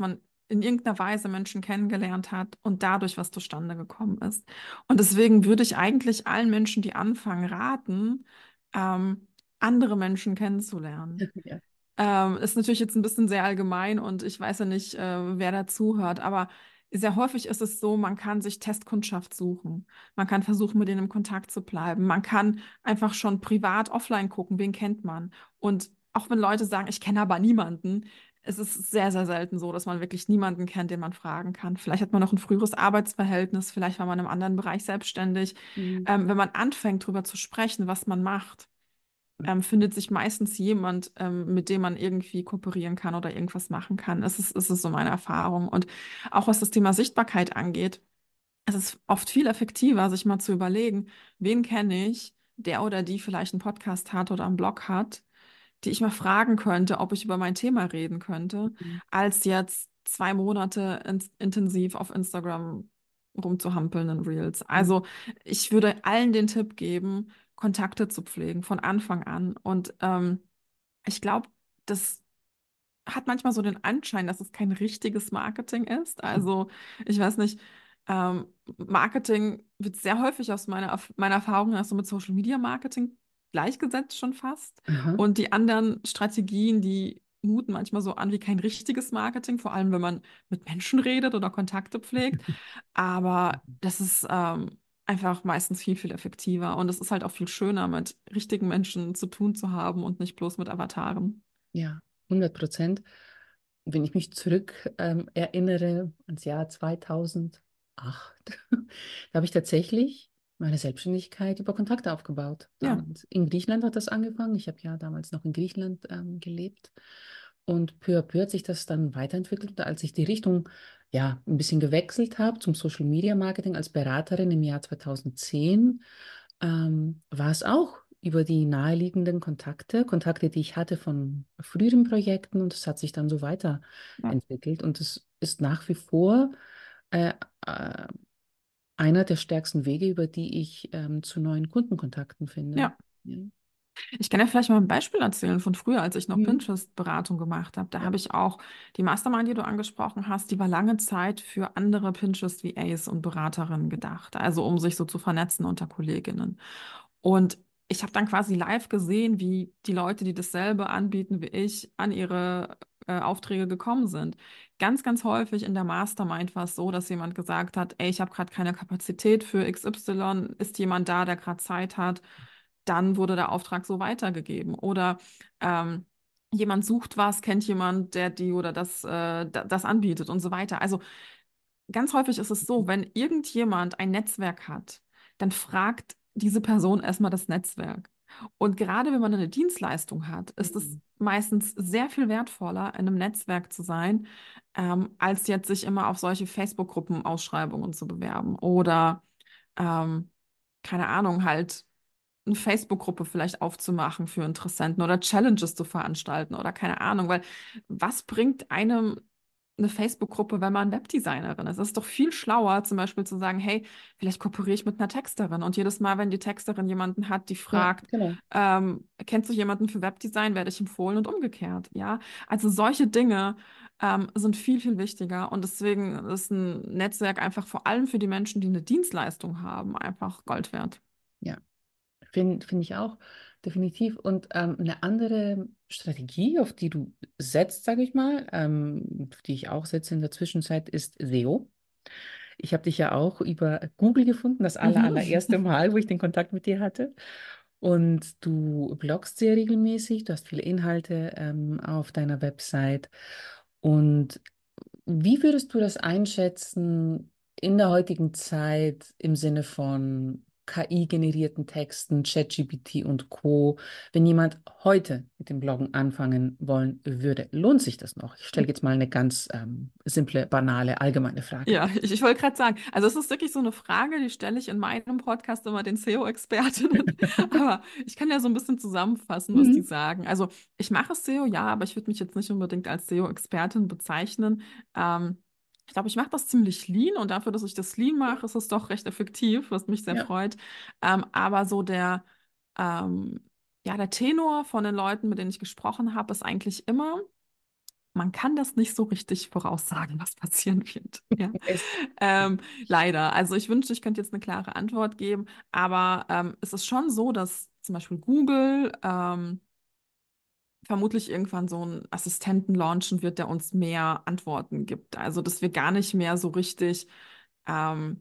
in irgendeiner Weise Menschen kennengelernt hat und dadurch was zustande gekommen ist. Und deswegen würde ich eigentlich allen Menschen, die anfangen, raten, ähm, andere Menschen kennenzulernen. Ja. Ähm, ist natürlich jetzt ein bisschen sehr allgemein und ich weiß ja nicht, äh, wer da zuhört, aber sehr häufig ist es so, man kann sich Testkundschaft suchen. Man kann versuchen, mit denen im Kontakt zu bleiben. Man kann einfach schon privat offline gucken, wen kennt man. Und auch wenn Leute sagen, ich kenne aber niemanden, es ist sehr, sehr selten so, dass man wirklich niemanden kennt, den man fragen kann. Vielleicht hat man noch ein früheres Arbeitsverhältnis, vielleicht war man im anderen Bereich selbstständig. Mhm. Ähm, wenn man anfängt, darüber zu sprechen, was man macht, ähm, findet sich meistens jemand, ähm, mit dem man irgendwie kooperieren kann oder irgendwas machen kann. Es ist, es ist so meine Erfahrung. Und auch was das Thema Sichtbarkeit angeht, es ist oft viel effektiver, sich mal zu überlegen, wen kenne ich, der oder die vielleicht einen Podcast hat oder einen Blog hat, die ich mal fragen könnte, ob ich über mein Thema reden könnte, Mhm. als jetzt zwei Monate ins, intensiv auf Instagram rumzuhampeln in Reels. Mhm. Also ich würde allen den Tipp geben, Kontakte zu pflegen von Anfang an. Und ähm, ich glaube, das hat manchmal so den Anschein, dass es kein richtiges Marketing ist. Also, ich weiß nicht, ähm, Marketing wird sehr häufig aus meiner, Erf- meiner Erfahrung nach so mit Social Media Marketing gleichgesetzt schon fast. Aha. Und die anderen Strategien, die muten manchmal so an wie kein richtiges Marketing, vor allem wenn man mit Menschen redet oder Kontakte pflegt. Aber das ist ähm, einfach meistens viel, viel effektiver. Und es ist halt auch viel schöner, mit richtigen Menschen zu tun zu haben und nicht bloß mit Avataren. Ja, hundert Prozent. Wenn ich mich zurück ähm, erinnere ans Jahr zweitausendacht, da habe ich tatsächlich meine Selbstständigkeit über Kontakte aufgebaut. Ja, Damals in Griechenland hat das angefangen. Ich habe ja damals noch in Griechenland ähm, gelebt. Und peu à peu hat sich das dann weiterentwickelt. Und als ich die Richtung ja ein bisschen gewechselt habe zum Social Media Marketing als Beraterin im Jahr zweitausendzehn, ähm, war es auch über die naheliegenden Kontakte, Kontakte, die ich hatte von früheren Projekten, und es hat sich dann so ja, weiterentwickelt. Und es ist nach wie vor äh, äh, einer der stärksten Wege, über die ich ähm, zu neuen Kundenkontakten finde. ja. Ja. Ich kann ja vielleicht mal ein Beispiel erzählen von früher, als ich noch Mhm. Pinterest-Beratung gemacht habe. Da Ja. habe ich auch die Mastermind, die du angesprochen hast, die war lange Zeit für andere Pinterest-V As und Beraterinnen gedacht. Also um sich so zu vernetzen unter Kolleginnen. Und ich habe dann quasi live gesehen, wie die Leute, die dasselbe anbieten wie ich, an ihre äh, Aufträge gekommen sind. Ganz, ganz häufig in der Mastermind war es so, dass jemand gesagt hat, ey, ich habe gerade keine Kapazität für X Y, ist jemand da, der gerade Zeit hat? Dann wurde der Auftrag so weitergegeben. Oder ähm, jemand sucht was, kennt jemand, der die oder das, äh, da- das anbietet und so weiter. Also ganz häufig ist es so, wenn irgendjemand ein Netzwerk hat, dann fragt diese Person erstmal das Netzwerk. Und gerade wenn man eine Dienstleistung hat, ist es Mhm. meistens sehr viel wertvoller, in einem Netzwerk zu sein, ähm, als jetzt sich immer auf solche Facebook-Gruppen Ausschreibungen zu bewerben oder ähm, keine Ahnung, halt eine Facebook-Gruppe vielleicht aufzumachen für Interessenten oder Challenges zu veranstalten oder keine Ahnung, weil was bringt einem eine Facebook-Gruppe, wenn man Webdesignerin ist? Es ist doch viel schlauer, zum Beispiel zu sagen, hey, vielleicht kooperiere ich mit einer Texterin und jedes Mal, wenn die Texterin jemanden hat, die Ja, fragt, genau. ähm, kennst du jemanden für Webdesign, werde ich empfohlen und umgekehrt, ja? Also solche Dinge ähm, sind viel, viel wichtiger und deswegen ist ein Netzwerk einfach vor allem für die Menschen, die eine Dienstleistung haben, einfach Gold wert. Ja. Finde find ich auch, definitiv. Und ähm, eine andere Strategie, auf die du setzt, sage ich mal, ähm, auf die ich auch setze in der Zwischenzeit, ist S E O. Ich habe dich ja auch über Google gefunden, das aller, Mhm. allererste Mal, wo ich den Kontakt mit dir hatte. Und du bloggst sehr regelmäßig, du hast viele Inhalte ähm, auf deiner Website. Und wie würdest du das einschätzen in der heutigen Zeit im Sinne von K I-generierten Texten, ChatGPT und Co., wenn jemand heute mit dem Bloggen anfangen wollen würde? Lohnt sich das noch? Ich stelle jetzt mal eine ganz ähm, simple, banale, allgemeine Frage. Ja, ich, ich wollte gerade sagen, also es ist wirklich so eine Frage, die stelle ich in meinem Podcast immer den S E O-Expertinnen. Aber ich kann ja so ein bisschen zusammenfassen, was die Mhm. sagen. Also ich mache S E O, ja, aber ich würde mich jetzt nicht unbedingt als S E O-Expertin bezeichnen. Ähm, ich glaube, ich mache das ziemlich lean und dafür, dass ich das lean mache, ist es doch recht effektiv, was mich sehr Ja. freut. Ähm, aber so der, ähm, ja, der Tenor von den Leuten, mit denen ich gesprochen habe, ist eigentlich immer: man kann das nicht so richtig voraussagen, was passieren wird. Ja, Es, ähm, leider. Also ich wünschte, ich könnte jetzt eine klare Antwort geben, aber ähm, es ist schon so, dass zum Beispiel Google ähm, vermutlich irgendwann so einen Assistenten launchen wird, der uns mehr Antworten gibt. Also dass wir gar nicht mehr so richtig ähm,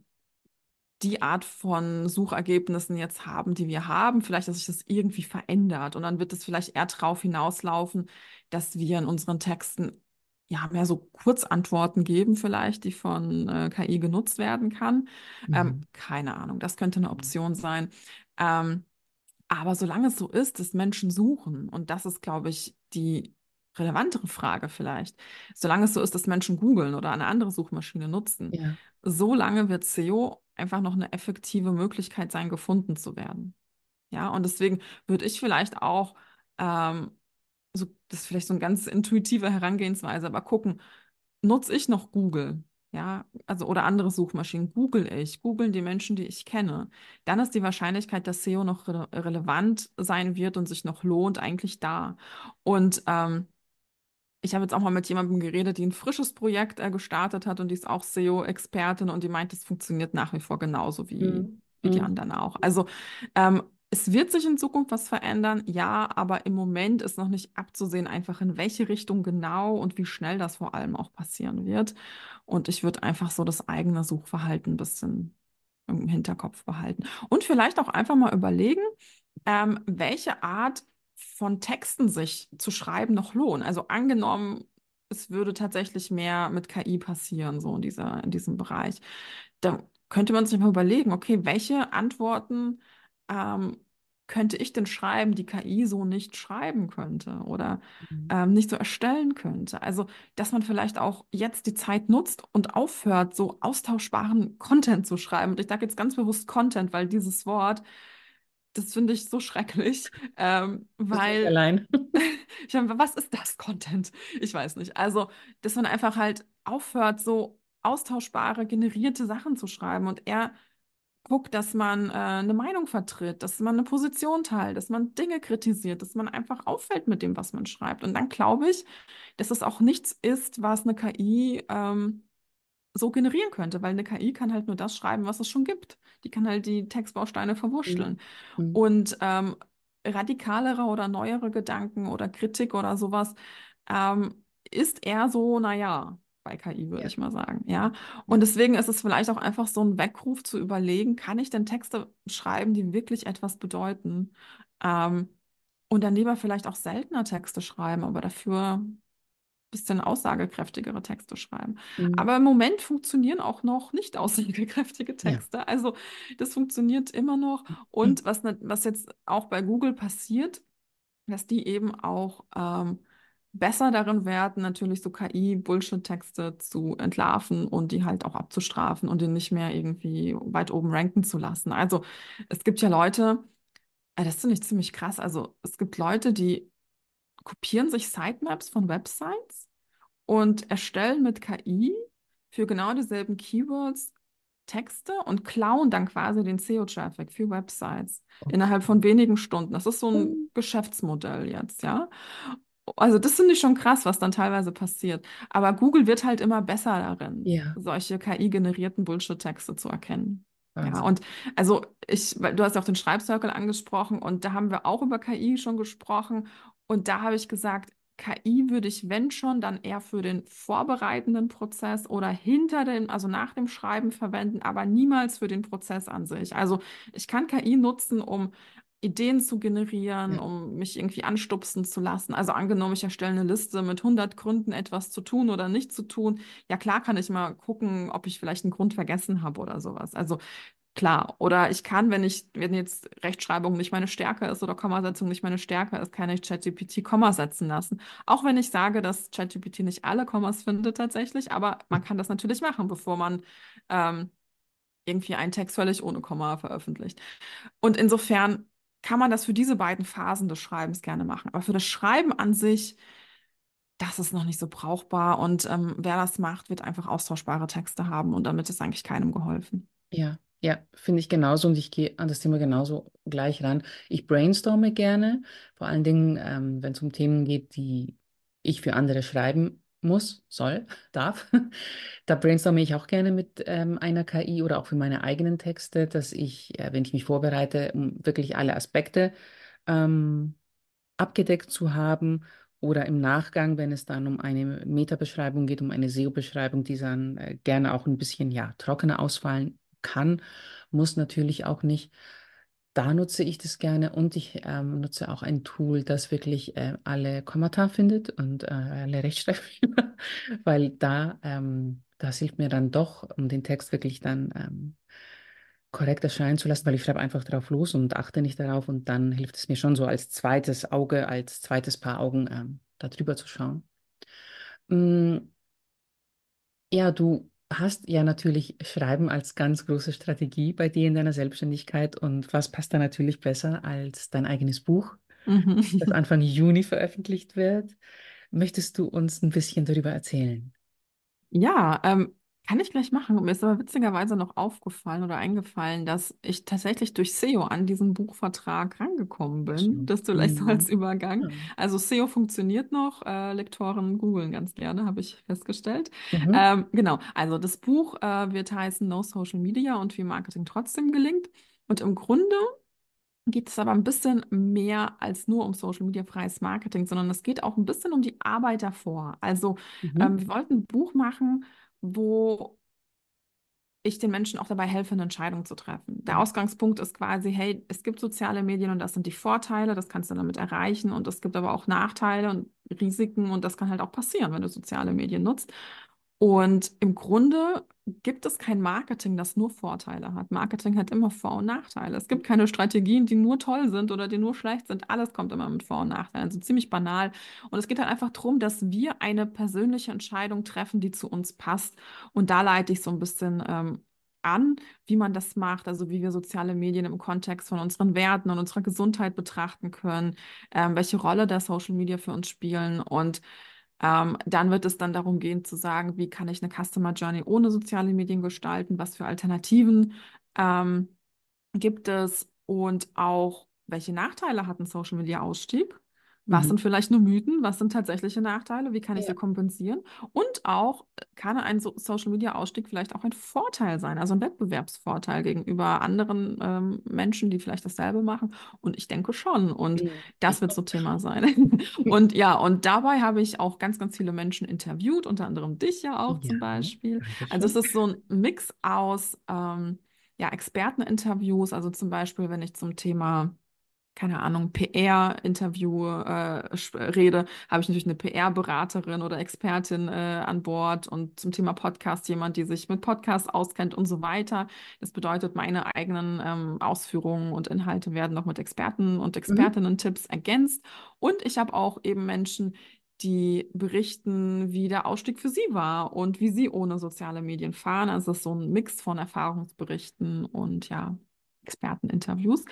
die Art von Suchergebnissen jetzt haben, die wir haben. Vielleicht, dass sich das irgendwie verändert. Und dann wird es vielleicht eher darauf hinauslaufen, dass wir in unseren Texten ja mehr so Kurzantworten geben, vielleicht, die von äh, K I genutzt werden kann. Ähm, mhm. keine Ahnung, das könnte eine Option sein. Ähm, aber solange es so ist, dass Menschen suchen, und das ist, glaube ich, die relevantere Frage vielleicht, solange es so ist, dass Menschen googeln oder eine andere Suchmaschine nutzen, Ja. solange wird S E O einfach noch eine effektive Möglichkeit sein, gefunden zu werden. Ja, und deswegen würde ich vielleicht auch, ähm, so, das ist vielleicht so eine ganz intuitive Herangehensweise, aber gucken, nutze ich noch Google? Ja, also oder andere Suchmaschinen. Google ich, googeln die Menschen, die ich kenne. Dann ist die Wahrscheinlichkeit, dass S E O noch re relevant sein wird und sich noch lohnt, eigentlich da. Und ähm, ich habe jetzt auch mal mit jemandem geredet, die ein frisches Projekt äh, gestartet hat und die ist auch S E O-Expertin und die meint, es funktioniert nach wie vor genauso wie, Mhm. wie die Mhm. anderen auch. Also ähm, es wird sich in Zukunft was verändern, ja, aber im Moment ist noch nicht abzusehen, einfach in welche Richtung genau und wie schnell das vor allem auch passieren wird. Und ich würde einfach so das eigene Suchverhalten ein bisschen im Hinterkopf behalten. Und vielleicht auch einfach mal überlegen, ähm, welche Art von Texten sich zu schreiben noch lohnen. Also angenommen, es würde tatsächlich mehr mit K I passieren, so in dieser, in diesem Bereich. Da könnte man sich mal überlegen, okay, welche Antworten ähm, könnte ich denn schreiben, die K I so nicht schreiben könnte oder Mhm. ähm, nicht so erstellen könnte. Also, dass man vielleicht auch jetzt die Zeit nutzt und aufhört, so austauschbaren Content zu schreiben. Und ich sage jetzt ganz bewusst Content, weil dieses Wort, das finde ich so schrecklich, ähm, Bist du nicht weil allein? ich meine, was ist das Content? Ich weiß nicht. Also, dass man einfach halt aufhört, so austauschbare, generierte Sachen zu schreiben und eher guckt, dass man äh, eine Meinung vertritt, dass man eine Position teilt, dass man Dinge kritisiert, dass man einfach auffällt mit dem, was man schreibt. Und dann glaube ich, dass es auch nichts ist, was eine K I ähm, so generieren könnte, weil eine K I kann halt nur das schreiben, was es schon gibt. Die kann halt die Textbausteine Mhm. verwurschteln. Mhm. Und ähm, radikalere oder neuere Gedanken oder Kritik oder sowas ähm, ist eher so, naja, bei K I würde Ja. ich mal sagen, ja. Und Ja. deswegen ist es vielleicht auch einfach so ein Weckruf zu überlegen, kann ich denn Texte schreiben, die wirklich etwas bedeuten? Ähm, und dann lieber vielleicht auch seltener Texte schreiben, aber dafür bisschen aussagekräftigere Texte schreiben. Mhm. Aber im Moment funktionieren auch noch nicht aussagekräftige Ja. Texte. Also das funktioniert immer noch. Mhm. Und was, ne- was jetzt auch bei Google passiert, dass die eben auch ähm, besser darin werden, natürlich so K I-Bullshit-Texte zu entlarven und die halt auch abzustrafen und die nicht mehr irgendwie weit oben ranken zu lassen. Also es gibt ja Leute, äh, das finde ich ziemlich krass. Also es gibt Leute, die kopieren sich Sitemaps von Websites und erstellen mit K I für genau dieselben Keywords Texte und klauen dann quasi den S E O-Traffic für Websites innerhalb von wenigen Stunden. Das ist so ein Okay. Geschäftsmodell jetzt, ja. Also das finde ich schon krass, was dann teilweise passiert. Aber Google wird halt immer besser darin, Ja, solche K I-generierten Bullshit-Texte zu erkennen. Ja, Wahnsinn. und also ich, weil du hast ja auch den Schreibcircle angesprochen und da haben wir auch über K I schon gesprochen und da habe ich gesagt, K I würde ich, wenn schon, dann eher für den vorbereitenden Prozess oder hinter dem, also nach dem Schreiben verwenden, aber niemals für den Prozess an sich. Also ich kann K I nutzen, um Ideen zu generieren, Ja. um mich irgendwie anstupsen zu lassen. Also angenommen, ich erstelle eine Liste mit hundert Gründen, etwas zu tun oder nicht zu tun. Ja, klar kann ich mal gucken, ob ich vielleicht einen Grund vergessen habe oder sowas. Also klar. Oder ich kann, wenn ich, wenn jetzt Rechtschreibung nicht meine Stärke ist oder Kommasetzung nicht meine Stärke ist, kann ich ChatGPT Komma setzen lassen. Auch wenn ich sage, dass ChatGPT nicht alle Kommas findet tatsächlich, aber man kann das natürlich machen, bevor man ähm, irgendwie einen Text völlig ohne Komma veröffentlicht. Und insofern kann man das für diese beiden Phasen des Schreibens gerne machen. Aber für das Schreiben an sich, das ist noch nicht so brauchbar. Und ähm, wer das macht, wird einfach austauschbare Texte haben. Und damit ist eigentlich keinem geholfen. Ja, ja, finde ich genauso und ich gehe an das Thema genauso gleich ran. Ich brainstorme gerne, vor allen Dingen, ähm, wenn es um Themen geht, die ich für andere schreiben muss, soll, darf. Da brainstorme ich auch gerne mit ähm, einer K I oder auch für meine eigenen Texte, dass ich, äh, wenn ich mich vorbereite, um wirklich alle Aspekte ähm, abgedeckt zu haben oder im Nachgang, wenn es dann um eine Meta-Beschreibung geht, um eine S E O-Beschreibung, die dann äh, gerne auch ein bisschen ja, trockener ausfallen kann, muss natürlich auch nicht. Da nutze ich das gerne und ich ähm, nutze auch ein Tool, das wirklich äh, alle Kommata findet und äh, alle Rechtschreibfehler, weil da ähm, das hilft mir dann doch, um den Text wirklich dann ähm, korrekt erscheinen zu lassen, weil ich schreibe einfach drauf los und achte nicht darauf und dann hilft es mir schon so als zweites Auge, als zweites Paar Augen ähm, da drüber zu schauen. Mm, ja, du hast ja natürlich Schreiben als ganz große Strategie bei dir in deiner Selbstständigkeit und was passt da natürlich besser als dein eigenes Buch, das Mhm. Anfang Juni veröffentlicht wird. Möchtest du uns ein bisschen darüber erzählen? Ja, ähm, kann ich gleich machen. Mir ist aber witzigerweise noch aufgefallen oder eingefallen, dass ich tatsächlich durch S E O an diesen Buchvertrag rangekommen bin. So. Das vielleicht so als Mhm. Übergang. Ja. Also S E O funktioniert noch. Äh, Lektoren googeln ganz gerne, habe ich festgestellt. Mhm. Ähm, genau, also das Buch äh, wird heißen No Social Media und wie Marketing trotzdem gelingt. Und im Grunde geht es aber ein bisschen mehr als nur um Social Media freies Marketing, sondern es geht auch ein bisschen um die Arbeit davor. Also Mhm. ähm, wir wollten ein Buch machen, wo ich den Menschen auch dabei helfe, eine Entscheidung zu treffen. Der Mhm. Ausgangspunkt ist quasi, hey, es gibt soziale Medien und das sind die Vorteile, das kannst du damit erreichen und es gibt aber auch Nachteile und Risiken und das kann halt auch passieren, wenn du soziale Medien nutzt. Und im Grunde gibt es kein Marketing, das nur Vorteile hat. Marketing hat immer Vor- und Nachteile. Es gibt keine Strategien, die nur toll sind oder die nur schlecht sind. Alles kommt immer mit Vor- und Nachteilen. Also ziemlich banal. Und es geht halt einfach darum, dass wir eine persönliche Entscheidung treffen, die zu uns passt. Und da leite ich so ein bisschen ähm, an, wie man das macht, also wie wir soziale Medien im Kontext von unseren Werten und unserer Gesundheit betrachten können, ähm, welche Rolle da Social Media für uns spielen und ähm, dann wird es dann darum gehen zu sagen, wie kann ich eine Customer Journey ohne soziale Medien gestalten, was für Alternativen ähm, gibt es und auch, welche Nachteile hat ein Social Media Ausstieg? Was Mhm. sind vielleicht nur Mythen? Was sind tatsächliche Nachteile? Wie kann ich Ja. sie kompensieren? Und auch, äh, kann ein so Social Media Ausstieg vielleicht auch ein Vorteil sein, also ein Wettbewerbsvorteil gegenüber anderen ähm, Menschen, die vielleicht dasselbe machen? Und ich denke schon. Und Mhm. das Ich wird so auch. Thema sein. Und ja, und dabei habe ich auch ganz, ganz viele Menschen interviewt, unter anderem dich ja auch Ja, zum Beispiel. danke Also es schön. ist so ein Mix aus ähm, ja, Experteninterviews, also zum Beispiel, wenn ich zum Thema, keine Ahnung, P R-Interview äh, sp- rede, habe ich natürlich eine P R-Beraterin oder Expertin äh, an Bord und zum Thema Podcast jemand, die sich mit Podcasts auskennt und so weiter. Das bedeutet, meine eigenen ähm, Ausführungen und Inhalte werden noch mit Experten und Mhm. Expertinnen-Tipps ergänzt. Und ich habe auch eben Menschen, die berichten, wie der Ausstieg für sie war und wie sie ohne soziale Medien fahren. Also es ist so ein Mix von Erfahrungsberichten und ja, Experteninterviews.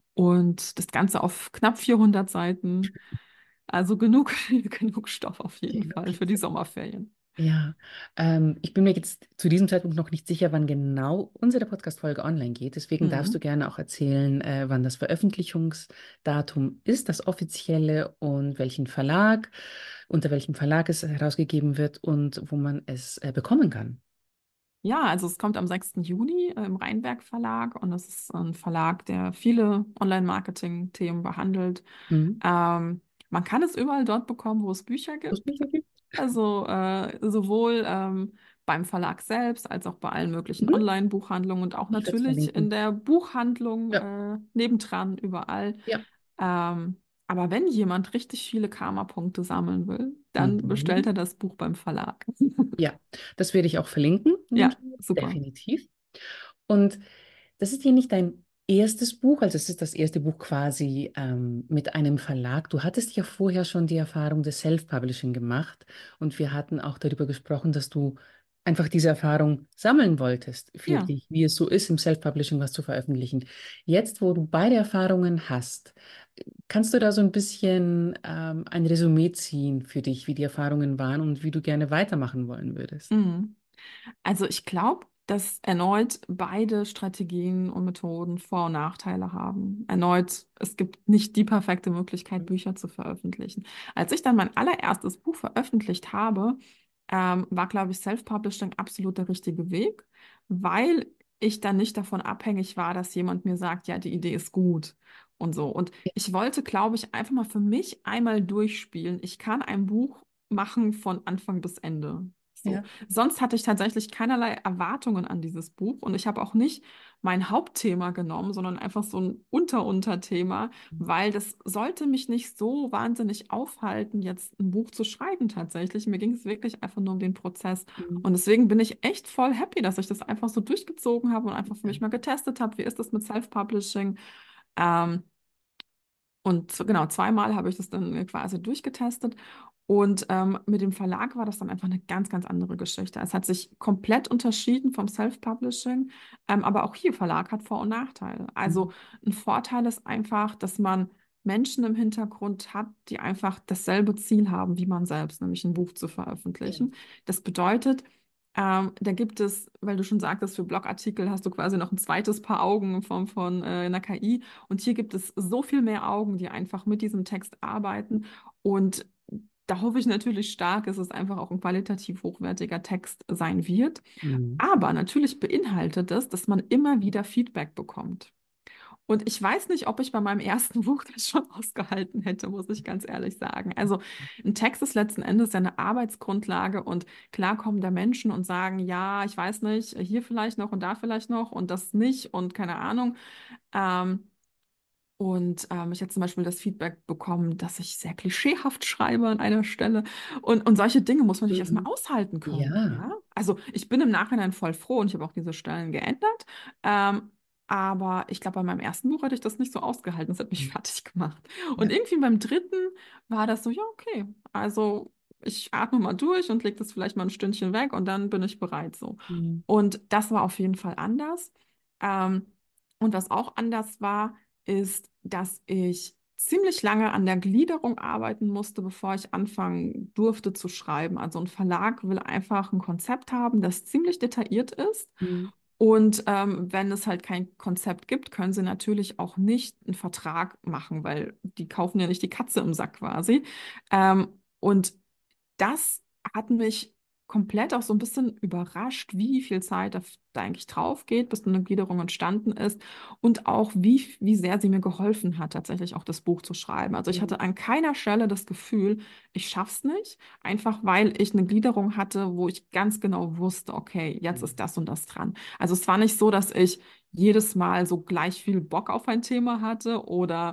Und das Ganze auf knapp vierhundert Seiten. Also genug, genug Stoff auf jeden Fall für die Sommerferien. Ja, ähm, ich bin mir jetzt zu diesem Zeitpunkt noch nicht sicher, wann genau unsere Podcast-Folge online geht. Deswegen darfst du Mhm. gerne auch erzählen, äh, wann das Veröffentlichungsdatum ist, das offizielle und welchen Verlag, unter welchem Verlag es herausgegeben wird und wo man es äh, bekommen kann. Ja, also es kommt am sechsten Juni äh, im Rheinberg Verlag und das ist ein Verlag, der viele Online-Marketing-Themen behandelt. Mhm. Ähm, man kann es überall dort bekommen, wo es Bücher Wo es gibt. Bücher gibt. Also äh, sowohl ähm, beim Verlag selbst als auch bei allen möglichen Mhm. Online-Buchhandlungen und auch Ich werde es natürlich in verlinken. der Buchhandlung Ja, äh, nebendran, überall. ja. Ähm, aber wenn jemand richtig viele Karma-Punkte sammeln will, dann bestellt Mhm. er das Buch beim Verlag. Ja, das werde ich auch verlinken in den Ja, Shownotes, super. definitiv. Und das ist hier nicht dein erstes Buch, also es ist das erste Buch quasi ähm, mit einem Verlag. Du hattest ja vorher schon die Erfahrung des Self-Publishing gemacht und wir hatten auch darüber gesprochen, dass du einfach diese Erfahrung sammeln wolltest für Ja. dich, wie es so ist, im Self-Publishing was zu veröffentlichen. Jetzt, wo du beide Erfahrungen hast, kannst du da so ein bisschen ähm, ein Resümee ziehen für dich, wie die Erfahrungen waren und wie du gerne weitermachen wollen würdest? Mhm. Also ich glaube dass erneut beide Strategien und Methoden Vor- und Nachteile haben. Erneut, es gibt nicht die perfekte Möglichkeit, Bücher zu veröffentlichen. Als ich dann mein allererstes Buch veröffentlicht habe, ähm, war, glaube ich, Self-Publishing absolut der richtige Weg, weil ich dann nicht davon abhängig war, dass jemand mir sagt, ja, die Idee ist gut und so. Und ich wollte, glaube ich, einfach mal für mich einmal durchspielen. Ich kann ein Buch machen von Anfang bis Ende. So. Ja. Sonst hatte ich tatsächlich keinerlei Erwartungen an dieses Buch und ich habe auch nicht mein Hauptthema genommen, sondern einfach so ein Unter-Unterthema, weil das sollte mich nicht so wahnsinnig aufhalten, jetzt ein Buch zu schreiben tatsächlich. Mir ging es wirklich einfach nur um den Prozess. Mhm. Und deswegen bin ich echt voll happy, dass ich das einfach so durchgezogen habe und einfach für Ja. mich mal getestet habe, wie ist das mit Self-Publishing. Ähm, und z- genau, zweimal habe ich das dann quasi durchgetestet. Und ähm, mit dem Verlag war das dann einfach eine ganz, ganz andere Geschichte. Es hat sich komplett unterschieden vom Self-Publishing, ähm, aber auch hier Verlag hat Vor- und Nachteile. Also Mhm. ein Vorteil ist einfach, dass man Menschen im Hintergrund hat, die einfach dasselbe Ziel haben wie man selbst, nämlich ein Buch zu Ja. veröffentlichen. Das bedeutet, ähm, da gibt es, weil du schon sagtest, für Blogartikel hast du quasi noch ein zweites Paar Augen in Form von äh, einer K I. Und hier gibt es so viel mehr Augen, die einfach mit diesem Text arbeiten. Und da hoffe ich natürlich stark, dass es einfach auch ein qualitativ hochwertiger Text sein wird. Mhm. Aber natürlich beinhaltet es, dass man immer wieder Feedback bekommt. Und ich weiß nicht, ob ich bei meinem ersten Buch das schon ausgehalten hätte, muss ich ganz ehrlich sagen. Also ein Text ist letzten Endes ja eine Arbeitsgrundlage und klar kommen da Menschen und sagen, ja, ich weiß nicht, hier vielleicht noch und da vielleicht noch und das nicht und keine Ahnung. Ähm, und ähm, ich habe zum Beispiel das Feedback bekommen, dass ich sehr klischeehaft schreibe an einer Stelle. Und, und solche Dinge muss man natürlich erstmal Mhm. aushalten können. Ja. Ja? Also ich bin im Nachhinein voll froh und ich habe auch diese Stellen geändert. Ähm, aber ich glaube, bei meinem ersten Buch hätte ich das nicht so ausgehalten. Das hat mich Mhm. fertig gemacht. Und Ja. irgendwie beim dritten war das so, ja, okay. Also ich atme mal durch und lege das vielleicht mal ein Stündchen weg und dann bin ich bereit so. Mhm. Und das war auf jeden Fall anders. Ähm, und was auch anders war, ist, dass ich ziemlich lange an der Gliederung arbeiten musste, bevor ich anfangen durfte zu schreiben. Also ein Verlag will einfach ein Konzept haben, das ziemlich detailliert ist. Mhm. Und ähm, wenn es halt kein Konzept gibt, können sie natürlich auch nicht einen Vertrag machen, weil die kaufen ja nicht die Katze im Sack quasi. Ähm, und das hat mich komplett auch so ein bisschen überrascht, wie viel Zeit da, da eigentlich drauf geht, bis eine Gliederung entstanden ist und auch wie, wie sehr sie mir geholfen hat, tatsächlich auch das Buch zu schreiben. Also ich Mhm. hatte an keiner Stelle das Gefühl, ich schaff's nicht, einfach weil ich eine Gliederung hatte, wo ich ganz genau wusste, okay, jetzt ist das und das dran. Also es war nicht so, dass ich jedes Mal so gleich viel Bock auf ein Thema hatte oder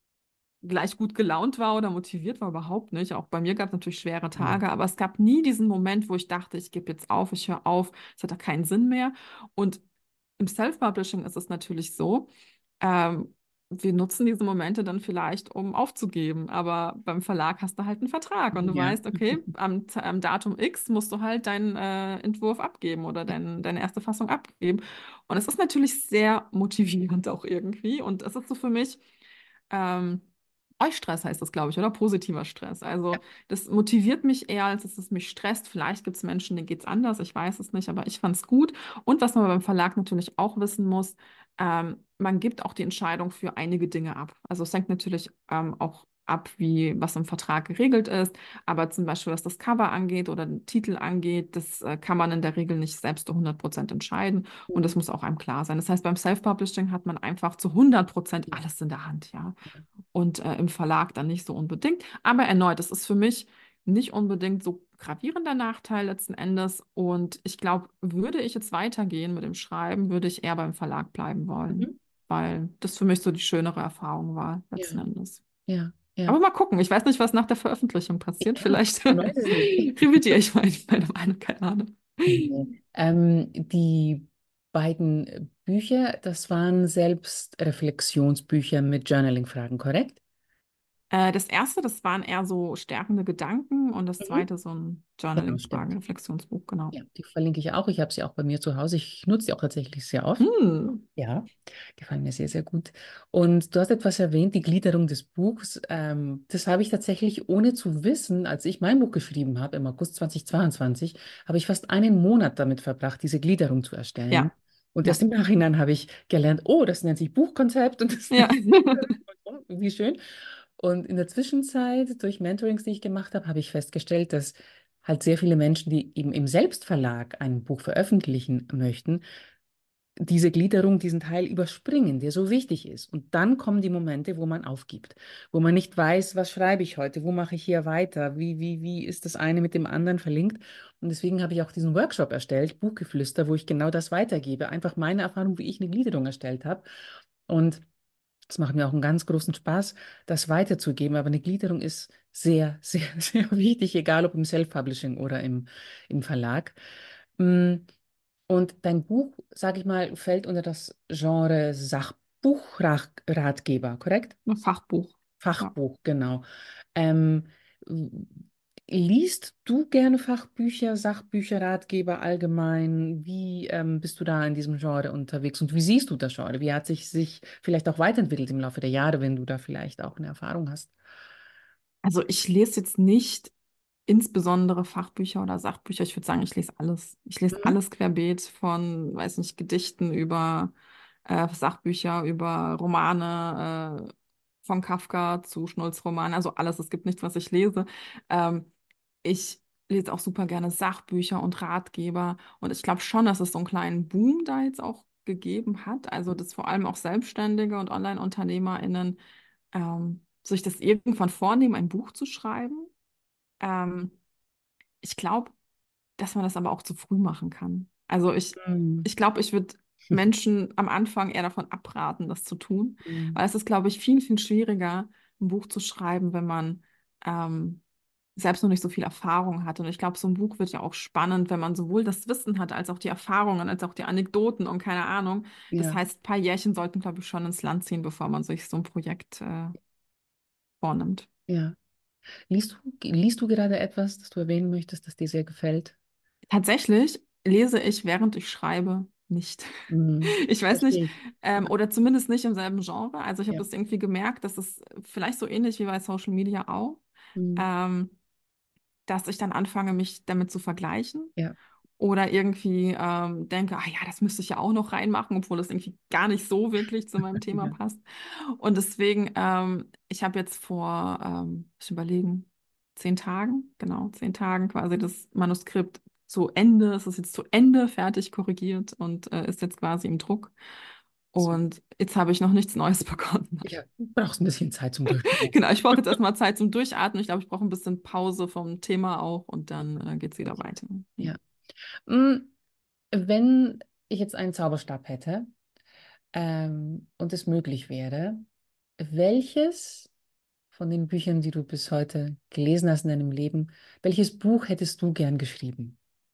gleich gut gelaunt war oder motiviert war, überhaupt nicht. Auch bei mir gab es natürlich schwere Mhm. Tage, aber es gab nie diesen Moment, wo ich dachte, ich gebe jetzt auf, ich höre auf, es hat da keinen Sinn mehr. Und im Self-Publishing ist es natürlich so, ähm, wir nutzen diese Momente dann vielleicht, um aufzugeben, aber beim Verlag hast du halt einen Vertrag und du Ja. weißt, okay, am, Z- am Datum X musst du halt deinen äh, Entwurf abgeben oder dein, deine erste Fassung abgeben. Und es ist natürlich sehr motivierend auch irgendwie und es ist so für mich, ähm, Eustress heißt das, glaube ich, oder? Positiver Stress. Also das motiviert mich eher, als dass es mich stresst. Vielleicht gibt es Menschen, denen geht es anders, ich weiß es nicht, aber ich fand es gut. Und was man beim Verlag natürlich auch wissen muss, ähm, man gibt auch die Entscheidung für einige Dinge ab. Also es hängt natürlich ähm, auch ab, wie was im Vertrag geregelt ist. Aber zum Beispiel, was das Cover angeht oder den Titel angeht, das äh, kann man in der Regel nicht selbst zu hundert Prozent entscheiden. Und Mhm. das muss auch einem klar sein. Das heißt, beim Self-Publishing hat man einfach zu hundert Prozent Ja. alles in der Hand, ja und äh, im Verlag dann nicht so unbedingt. Aber erneut, das ist für mich nicht unbedingt so gravierender Nachteil letzten Endes. Und ich glaube, würde ich jetzt weitergehen mit dem Schreiben, würde ich eher beim Verlag bleiben wollen, Mhm. weil das für mich so die schönere Erfahrung war Ja. letzten Endes. Ja. Ja. Aber mal gucken, ich weiß nicht, was nach der Veröffentlichung passiert. Ja. Vielleicht Man weiß es nicht. revidiere ich meine, meine Meinung, keine Ahnung. Nee. Ähm, die beiden Bücher, das waren Selbstreflexionsbücher mit Journaling-Fragen, korrekt? Äh, das erste, das waren eher so stärkende Gedanken und das Mhm. zweite so ein Genau, Journaling, Fragen, stimmt. Reflexionsbuch, genau. Ja, die verlinke ich auch. Ich habe sie auch bei mir zu Hause. Ich nutze sie auch tatsächlich sehr oft. Hm. Ja, gefallen mir sehr, sehr gut. Und du hast etwas erwähnt, die Gliederung des Buchs. Ähm, das habe ich tatsächlich ohne zu wissen, als ich mein Buch geschrieben habe, im August zweitausendzweiundzwanzig, habe ich fast einen Monat damit verbracht, diese Gliederung zu erstellen. Ja, Und ja, erst im Nachhinein habe ich gelernt, oh, das nennt sich Buchkonzept und das ja. nennt sich Gliederung. Oh, wie schön. Und in der Zwischenzeit, durch Mentorings, die ich gemacht habe, habe ich festgestellt, dass halt sehr viele Menschen, die eben im Selbstverlag ein Buch veröffentlichen möchten, diese Gliederung, diesen Teil überspringen, der so wichtig ist. Und dann kommen die Momente, wo man aufgibt, wo man nicht weiß, was schreibe ich heute, wo mache ich hier weiter, wie, wie, wie ist das eine mit dem anderen verlinkt. Und deswegen habe ich auch diesen Workshop erstellt, Buchgeflüster, wo ich genau das weitergebe, einfach meine Erfahrung, wie ich eine Gliederung erstellt habe. Und es macht mir auch einen ganz großen Spaß, das weiterzugeben. Aber eine Gliederung ist sehr, sehr, sehr wichtig, egal ob im Self-Publishing oder im, im Verlag. Mm, Und dein Buch, sage ich mal, fällt unter das Genre Sachbuchratgeber, korrekt? Ein Fachbuch. Ja. Fachbuch, genau. Ähm, w- Liest du gerne Fachbücher, Sachbücher, Ratgeber allgemein? Wie ähm, bist du da in diesem Genre unterwegs und wie siehst du das Genre? Wie hat sich sich vielleicht auch weiterentwickelt im Laufe der Jahre, wenn du da vielleicht auch eine Erfahrung hast? Also ich lese jetzt nicht insbesondere Fachbücher oder Sachbücher. Ich würde sagen, ich lese alles. Ich lese Mhm. alles querbeet von, weiß nicht, Gedichten über äh, Sachbücher, über Romane, äh, von Kafka zu Schnulz-Romanen, also alles. Es gibt nichts, was ich lese. Ähm, ich lese auch super gerne Sachbücher und Ratgeber. Und ich glaube schon, dass es so einen kleinen Boom da jetzt auch gegeben hat. Also, dass vor allem auch Selbstständige und Online-UnternehmerInnen ähm, sich das irgendwann vornehmen, ein Buch zu schreiben. Ähm, Ich glaube, dass man das aber auch zu früh machen kann. Also ich, Mhm. ich glaube, ich würde Menschen am Anfang eher davon abraten, das zu tun, Mhm. weil es ist, glaube ich, viel, viel schwieriger, ein Buch zu schreiben, wenn man ähm, selbst noch nicht so viel Erfahrung hat. Und ich glaube, so ein Buch wird ja auch spannend, wenn man sowohl das Wissen hat, als auch die Erfahrungen, als auch die Anekdoten und keine Ahnung. Das Ja, heißt, ein paar Jährchen sollten, glaube ich, schon ins Land ziehen, bevor man sich so ein Projekt äh, vornimmt. ja. Liest du, liest du gerade etwas, das du erwähnen möchtest, das dir sehr gefällt? Tatsächlich lese ich, während ich schreibe, nicht. Mhm. Ich weiß nicht, Verstehe ich. ähm, Ja. oder zumindest nicht im selben Genre. Also ich habe Ja. das irgendwie gemerkt, dass es vielleicht so ähnlich wie bei Social Media auch, Mhm. ähm, dass ich dann anfange, mich damit zu vergleichen Ja. oder irgendwie ähm, denke, ah ja, das müsste ich ja auch noch reinmachen, obwohl das irgendwie gar nicht so wirklich zu meinem Thema Ja. passt. Und deswegen, ähm, ich habe jetzt vor, ähm, ich überlegen, zehn Tagen, genau, zehn Tagen quasi das Manuskript zu Ende. Es ist jetzt zu Ende fertig korrigiert und äh, ist jetzt quasi im Druck. So. Und jetzt habe ich noch nichts Neues begonnen. Ja, du brauchst ein bisschen Zeit zum Durchatmen. Genau, ich brauche jetzt erstmal Zeit zum Durchatmen. Ich glaube, ich brauche ein bisschen Pause vom Thema auch und dann äh, geht es wieder weiter. Ja. Ja. Mm, Wenn ich jetzt einen Zauberstab hätte ähm, und es möglich wäre, welches von den Büchern, die du bis heute gelesen hast in deinem Leben, welches Buch hättest du gern geschrieben?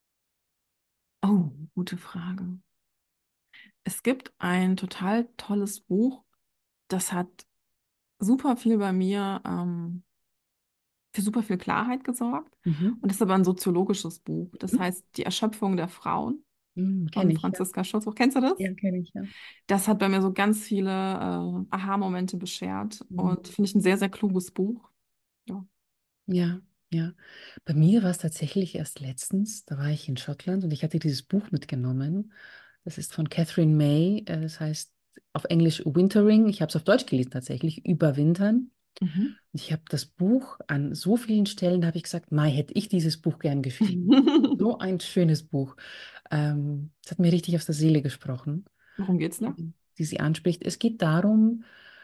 Oh, gute Frage. Es gibt ein total tolles Buch, das hat super viel bei mir, ähm, für super viel Klarheit gesorgt. Mhm. Und das ist aber ein soziologisches Buch. Das Mhm. heißt Die Erschöpfung der Frauen Mhm, von kenne ich, ja. Franziska Schutzbuch. Kennst du das? Ja, kenne ich, ja. Das hat bei mir so ganz viele äh, Aha-Momente beschert und Mhm. finde ich ein sehr, sehr kluges Buch. Ja. Ja, ja. Bei mir war es tatsächlich erst letztens, da war ich in Schottland und ich hatte dieses Buch mitgenommen. Das ist von Catherine May, äh, das heißt auf Englisch Wintering. Ich habe es auf Deutsch gelesen tatsächlich, Überwintern. Mhm. Und ich habe das Buch an so vielen Stellen, da habe ich gesagt, Mai, hätte ich dieses Buch gern geschrieben. So ein schönes Buch. Ähm, es hat mir richtig aus der Seele gesprochen, Worum geht's da? die sie anspricht. Es geht darum,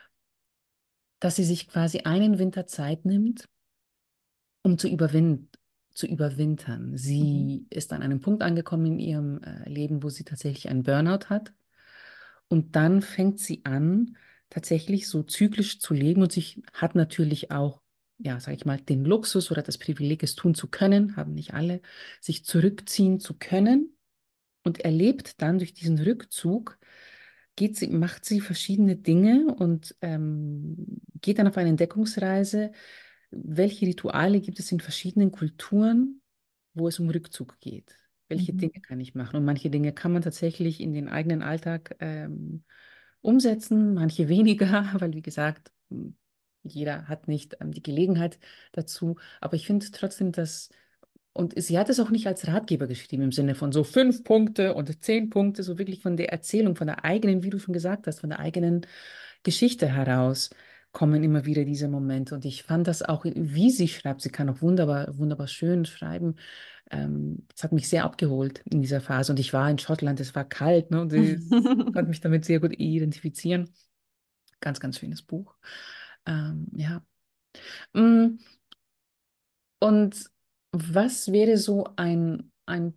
dass sie sich quasi einen Winter Zeit nimmt, um zu überwinden, zu überwintern. Mhm. Sie ist an einem Punkt angekommen in ihrem äh, Leben, wo sie tatsächlich einen Burnout hat. Und dann fängt sie an, tatsächlich so zyklisch zu leben und sich hat natürlich auch, ja, sage ich mal, den Luxus oder das Privileg, es tun zu können, haben nicht alle, sich zurückziehen zu können und erlebt dann durch diesen Rückzug, geht sie, macht sie verschiedene Dinge und ähm, geht dann auf eine Entdeckungsreise. Welche Rituale gibt es in verschiedenen Kulturen, wo es um Rückzug geht? Welche Mhm. Dinge kann ich machen? Und manche Dinge kann man tatsächlich in den eigenen Alltag ähm, umsetzen, manche weniger, weil wie gesagt, m, jeder hat nicht ähm, die Gelegenheit dazu. Aber ich finde trotzdem, dass, und sie hat es auch nicht als Ratgeber geschrieben, im Sinne von so fünf Punkte und zehn Punkte, so wirklich von der Erzählung, von der eigenen, wie du schon gesagt hast, von der eigenen Geschichte heraus kommen immer wieder diese Momente. Und ich fand das auch, wie sie schreibt, sie kann auch wunderbar, wunderbar schön schreiben. Ähm, das hat mich sehr abgeholt in dieser Phase. Und ich war in Schottland, es war kalt, ne? Und ich konnte mich damit sehr gut identifizieren. Ganz, ganz schönes Buch. Ähm, ja. Mm, Und was wäre so ein, ein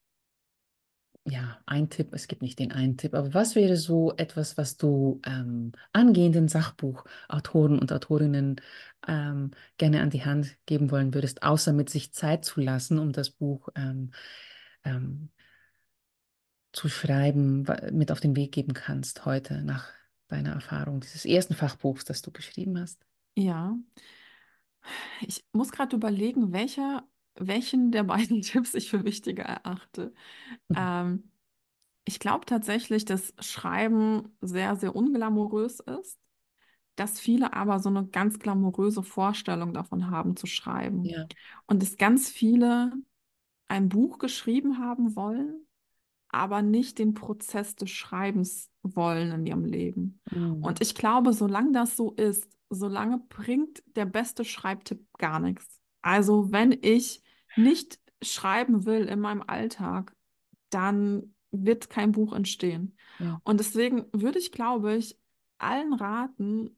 ja, ein Tipp, es gibt nicht den einen Tipp, aber was wäre so etwas, was du ähm, angehenden Sachbuchautoren und Autorinnen ähm, gerne an die Hand geben wollen würdest, außer mit sich Zeit zu lassen, um das Buch ähm, ähm, zu schreiben, wa- mit auf den Weg geben kannst heute nach deiner Erfahrung dieses ersten Fachbuchs, das du geschrieben hast? Ja, ich muss gerade überlegen, welcher, welchen der beiden Tipps ich für wichtiger erachte. Mhm. Ähm, Ich glaube tatsächlich, dass Schreiben sehr, sehr unglamourös ist, dass viele aber so eine ganz glamouröse Vorstellung davon haben zu schreiben. Ja. Und dass ganz viele ein Buch geschrieben haben wollen, aber nicht den Prozess des Schreibens wollen in ihrem Leben. Und Mhm. ich glaube, solange das so ist, solange bringt der beste Schreibtipp gar nichts. Also wenn ich nicht schreiben will in meinem Alltag, dann wird kein Buch entstehen. Ja. Und deswegen würde ich, glaube ich, allen raten,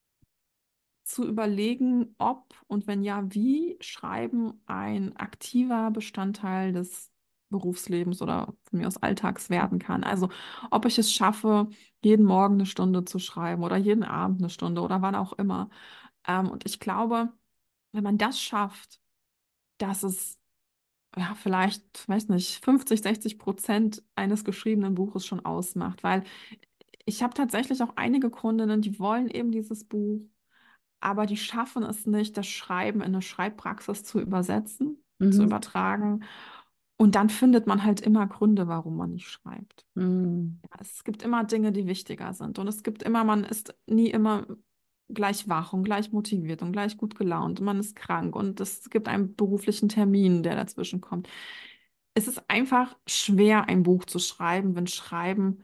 zu überlegen, ob und wenn ja, wie Schreiben ein aktiver Bestandteil des Berufslebens oder von mir aus Alltags werden kann. Also ob ich es schaffe, jeden Morgen eine Stunde zu schreiben oder jeden Abend eine Stunde oder wann auch immer. Ähm, und ich glaube, wenn man das schafft, dass es ja, vielleicht, weiß nicht, fünfzig, sechzig Prozent eines geschriebenen Buches schon ausmacht. Weil ich habe tatsächlich auch einige Kundinnen, die wollen eben dieses Buch, aber die schaffen es nicht, das Schreiben in eine Schreibpraxis zu übersetzen, zu Mhm. übertragen. Und dann findet man halt immer Gründe, warum man nicht schreibt. Mhm. Ja, es gibt immer Dinge, die wichtiger sind. Und es gibt immer, man ist nie immer gleich wach und gleich motiviert und gleich gut gelaunt. Und man ist krank und es gibt einen beruflichen Termin, der dazwischen kommt. Es ist einfach schwer, ein Buch zu schreiben, wenn Schreiben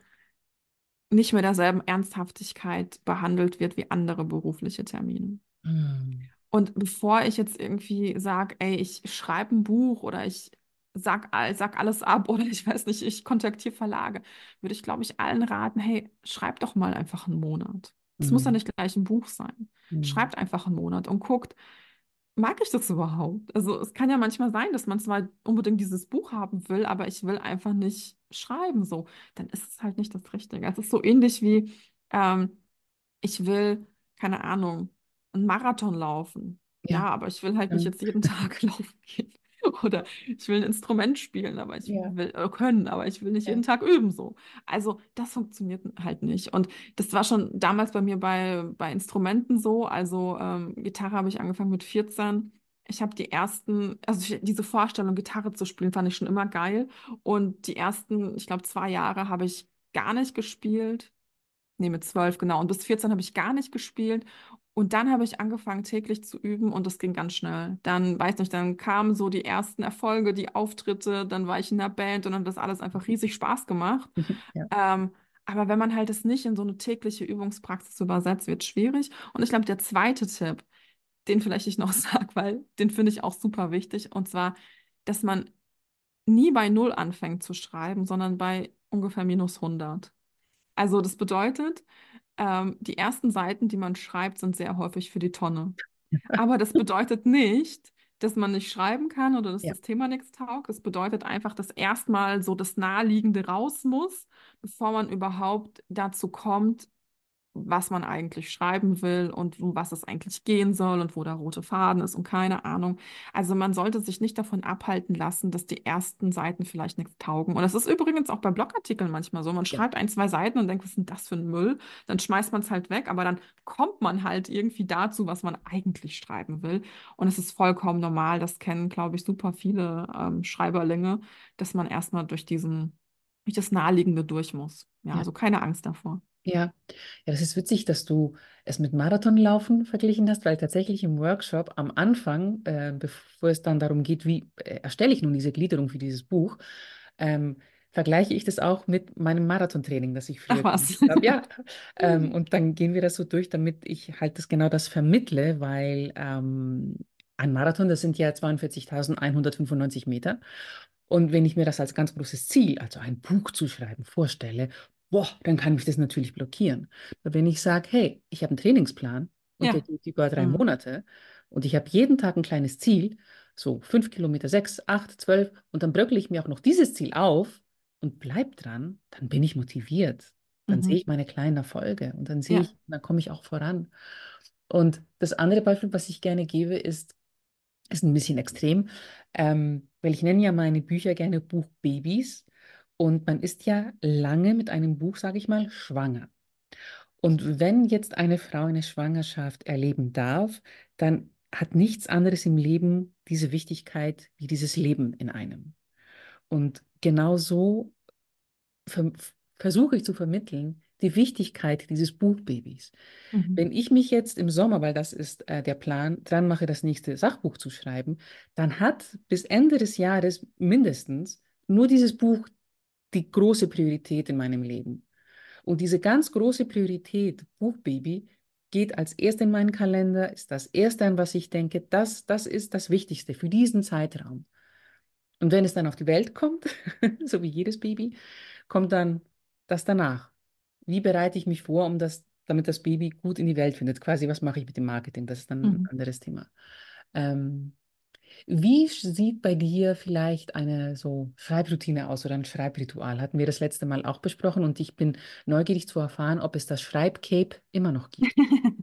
nicht mit derselben Ernsthaftigkeit behandelt wird wie andere berufliche Termine. Mhm. Und bevor ich jetzt irgendwie sage, ey, ich schreibe ein Buch oder ich sag, all- sag alles ab oder ich weiß nicht, ich kontaktiere Verlage, würde ich, glaube ich, allen raten, hey, schreib doch mal einfach einen Monat. Es muss ja Mhm. nicht gleich ein Buch sein. Mhm. Schreibt einfach einen Monat und guckt, mag ich das überhaupt? Also es kann ja manchmal sein, dass man zwar unbedingt dieses Buch haben will, aber ich will einfach nicht schreiben so. Dann ist es halt nicht das Richtige. Es ist so ähnlich wie, ähm, ich will, keine Ahnung, einen Marathon laufen. Ja, Ja. aber ich will halt nicht Mhm. jetzt jeden Tag laufen gehen. Oder ich will ein Instrument spielen, aber ich Ja. will äh, können, aber ich will nicht jeden Ja. Tag üben so. Also das funktioniert halt nicht. Und das war schon damals bei mir bei, bei Instrumenten so. Also ähm, Gitarre habe ich angefangen mit vierzehn. Ich habe die ersten, also ich, diese Vorstellung, Gitarre zu spielen, fand ich schon immer geil. Und die ersten, ich glaube, zwei Jahre habe ich gar nicht gespielt. Nee, mit zwölf, genau. Und bis vierzehn habe ich gar nicht gespielt. Und dann habe ich angefangen, täglich zu üben und das ging ganz schnell. Dann, weiß nicht, dann kamen so die ersten Erfolge, die Auftritte, dann war ich in der Band und dann hat das alles einfach riesig Spaß gemacht. Ja. Ähm, aber wenn man halt es nicht in so eine tägliche Übungspraxis übersetzt, wird es schwierig. Und ich glaube, der zweite Tipp, den vielleicht ich noch sage, weil den finde ich auch super wichtig, und zwar, dass man nie bei Null anfängt zu schreiben, sondern bei ungefähr minus hundert. Also das bedeutet, ähm, die ersten Seiten, die man schreibt, sind sehr häufig für die Tonne. Aber das bedeutet nicht, dass man nicht schreiben kann oder dass Ja. das Thema nichts taugt. Es bedeutet einfach, dass erstmal so das Naheliegende raus muss, bevor man überhaupt dazu kommt, was man eigentlich schreiben will und um was es eigentlich gehen soll und wo der rote Faden ist und keine Ahnung. Also man sollte sich nicht davon abhalten lassen, dass die ersten Seiten vielleicht nichts taugen. Und das ist übrigens auch bei Blogartikeln manchmal so. Man Ja, schreibt ein, zwei Seiten und denkt, was ist denn das für ein Müll? Dann schmeißt man es halt weg, aber dann kommt man halt irgendwie dazu, was man eigentlich schreiben will. Und es ist vollkommen normal, das kennen, glaube ich, super viele ähm, Schreiberlinge, dass man erstmal durch diesen, durch das Naheliegende durch muss. Ja, ja. also keine Angst davor. Ja, ja, das ist witzig, dass du es mit Marathonlaufen verglichen hast, weil tatsächlich im Workshop am Anfang, äh, bevor es dann darum geht, wie äh, erstelle ich nun diese Gliederung für dieses Buch, ähm, vergleiche ich das auch mit meinem Marathontraining, das ich Ach früher gemacht was. habe. Ja, ähm, und dann gehen wir das so durch, damit ich halt das genau das vermittle, weil ähm, ein Marathon, das sind ja zweiundvierzigtausendeinhundertfünfundneunzig Meter. Und wenn ich mir das als ganz großes Ziel, also ein Buch zu schreiben, vorstelle, boah, dann kann mich das natürlich blockieren. Aber wenn ich sage, hey, ich habe einen Trainingsplan und der Ja. geht über drei Mhm. Monate und ich habe jeden Tag ein kleines Ziel, so fünf Kilometer, sechs, acht, zwölf, und dann bröckle ich mir auch noch dieses Ziel auf und bleib dran, dann bin ich motiviert. Dann sehe Mhm. ich meine kleinen Erfolge und dann sehe Ja. ich, dann komme ich auch voran. Und das andere Beispiel, was ich gerne gebe, ist, ist ein bisschen extrem, ähm, weil ich nenne ja meine Bücher gerne Buchbabys und man ist ja lange mit einem Buch, sage ich mal, schwanger. Und wenn jetzt eine Frau eine Schwangerschaft erleben darf, dann hat nichts anderes im Leben diese Wichtigkeit wie dieses Leben in einem. Und genau so ver versuche ich zu vermitteln, die Wichtigkeit dieses Buchbabys. Mhm. Wenn ich mich jetzt im Sommer, weil das ist äh, der Plan, dran mache, das nächste Sachbuch zu schreiben, dann hat bis Ende des Jahres mindestens nur dieses Buch die große Priorität in meinem Leben. Und diese ganz große Priorität, Buchbaby, geht als erst in meinen Kalender, ist das Erste, an was ich denke, das, das ist das Wichtigste für diesen Zeitraum. Und wenn es dann auf die Welt kommt, so wie jedes Baby, kommt dann das danach. Wie bereite ich mich vor, um das, damit das Baby gut in die Welt findet? Quasi, was mache ich mit dem Marketing? Das ist dann ein Mhm. anderes Thema. Ähm, wie sieht bei dir vielleicht eine so Schreibroutine aus oder ein Schreibritual? Hatten wir das letzte Mal auch besprochen und ich bin neugierig zu erfahren, ob es das Schreibcape immer noch gibt.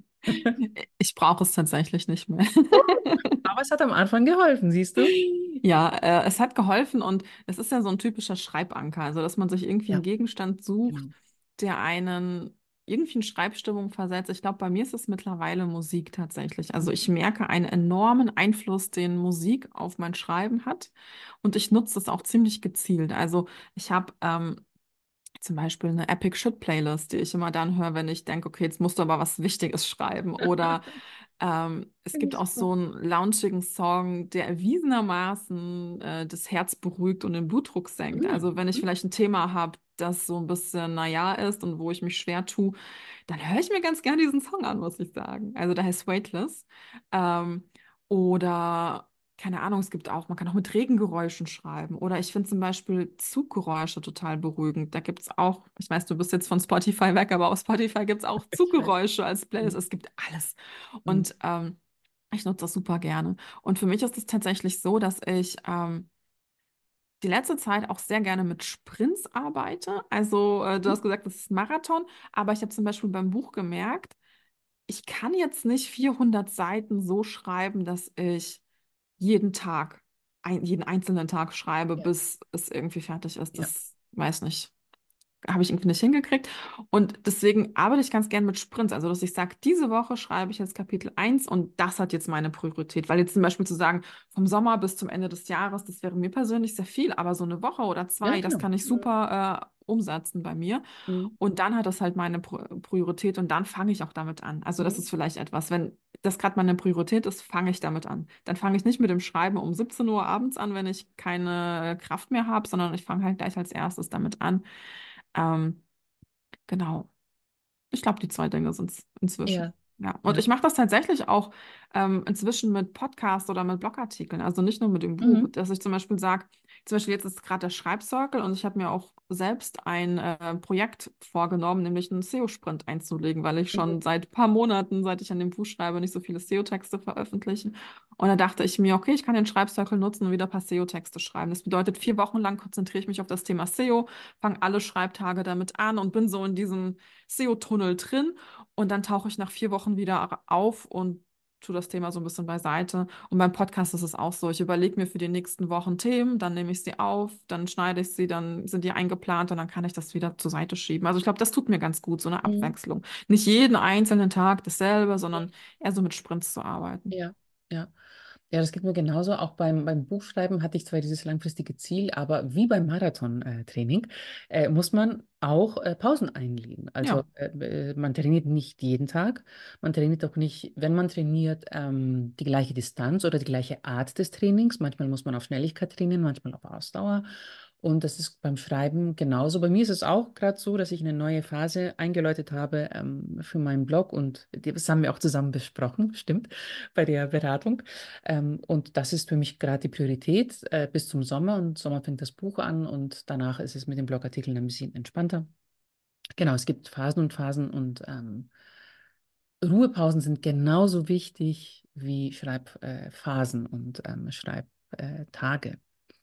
Ich brauche es tatsächlich nicht mehr. Aber es hat am Anfang geholfen, siehst du? Ja, äh, es hat geholfen und es ist ja so ein typischer Schreibanker, also dass man sich irgendwie einen Ja, Gegenstand sucht, genau. der einen irgendwie in Schreibstimmung versetzt. Ich glaube, bei mir ist es mittlerweile Musik tatsächlich. Also ich merke einen enormen Einfluss, den Musik auf mein Schreiben hat und ich nutze das auch ziemlich gezielt. Also ich habe ähm, zum Beispiel eine Epic Shit Playlist, die ich immer dann höre, wenn ich denke, okay, jetzt musst du aber was Wichtiges schreiben. Oder ähm, es Finde gibt ich auch super. so einen launchigen Song, der erwiesenermaßen äh, das Herz beruhigt und den Blutdruck senkt. Mhm. Also wenn ich vielleicht ein Thema habe, das so ein bisschen naja ist und wo ich mich schwer tue, dann höre ich mir ganz gern diesen Song an, muss ich sagen. Also der heißt Weightless. Ähm, oder keine Ahnung, es gibt auch, man kann auch mit Regengeräuschen schreiben. Oder ich finde zum Beispiel Zuggeräusche total beruhigend. Da gibt es auch, ich weiß, du bist jetzt von Spotify weg, aber auf Spotify gibt es auch Ich weiß. Zuggeräusche als Playlist. Mhm. Es gibt alles. Mhm. Und ähm, ich nutze das super gerne. Und für mich ist es tatsächlich so, dass ich ähm, die letzte Zeit auch sehr gerne mit Sprints arbeite. Also, äh, du hast gesagt, das ist Marathon, aber ich habe zum Beispiel beim Buch gemerkt, ich kann jetzt nicht vierhundert Seiten so schreiben, dass ich jeden Tag, ein, jeden einzelnen Tag schreibe, Ja, bis es irgendwie fertig ist. ja. Das weiß nicht, habe ich irgendwie nicht hingekriegt. Und deswegen arbeite ich ganz gern mit Sprints. Also, dass ich sage, diese Woche schreibe ich jetzt Kapitel eins und das hat jetzt meine Priorität. Weil jetzt zum Beispiel zu sagen, vom Sommer bis zum Ende des Jahres, das wäre mir persönlich sehr viel, aber so eine Woche oder Ja, zwei, das genau. kann ich Mhm. super äh, umsetzen bei mir. Mhm. Und dann hat das halt meine Pro Priorität und dann fange ich auch damit an. Also, das Mhm. ist vielleicht etwas, wenn das gerade meine Priorität ist, fange ich damit an. Dann fange ich nicht mit dem Schreiben um siebzehn Uhr abends an, wenn ich keine Kraft mehr habe, sondern ich fange halt gleich als erstes damit an. Ähm, Genau. Ich glaube, die zwei Dinge sind es inzwischen. Ja, Ja. Und ja. ich mache das tatsächlich auch ähm, inzwischen mit Podcasts oder mit Blogartikeln, also nicht nur mit dem Buch, Mhm. dass ich zum Beispiel sage, zum Beispiel jetzt ist gerade der Schreibcircle und ich habe mir auch selbst ein äh, Projekt vorgenommen, nämlich einen S E O-Sprint einzulegen, weil ich Mhm. schon seit ein paar Monaten, seit ich an dem Buch schreibe, nicht so viele S E O-Texte veröffentliche. Und da dachte ich mir, okay, ich kann den Schreibcircle nutzen und wieder ein paar S E O-Texte schreiben. Das bedeutet, vier Wochen lang konzentriere ich mich auf das Thema S E O, fange alle Schreibtage damit an und bin so in diesem S E O-Tunnel drin. Und dann tauche ich nach vier Wochen wieder auf und tue das Thema so ein bisschen beiseite. Und beim Podcast ist es auch so. Ich überlege mir für die nächsten Wochen Themen, dann nehme ich sie auf, dann schneide ich sie, dann sind die eingeplant und dann kann ich das wieder zur Seite schieben. Also ich glaube, das tut mir ganz gut, so eine Mhm. Abwechslung. Nicht jeden einzelnen Tag dasselbe, sondern eher so mit Sprints zu arbeiten. Ja, ja. Ja, das geht mir genauso. Auch beim, beim Buchschreiben hatte ich zwar dieses langfristige Ziel, aber wie beim Marathon-Training äh, muss man auch äh, Pausen einlegen. Also Ja. äh, äh, man trainiert nicht jeden Tag. Man trainiert auch nicht, wenn man trainiert, ähm, die gleiche Distanz oder die gleiche Art des Trainings. Manchmal muss man auf Schnelligkeit trainieren, manchmal auf Ausdauer. Und das ist beim Schreiben genauso. Bei mir ist es auch gerade so, dass ich eine neue Phase eingeläutet habe ähm, für meinen Blog und das haben wir auch zusammen besprochen, stimmt, bei der Beratung. Ähm, und das ist für mich gerade die Priorität äh, bis zum Sommer. Und Sommer fängt das Buch an und danach ist es mit den Blogartikeln ein bisschen entspannter. Genau, es gibt Phasen und Phasen und ähm, Ruhepausen sind genauso wichtig wie Schreibphasen äh, Phasen und ähm, Schreibtage.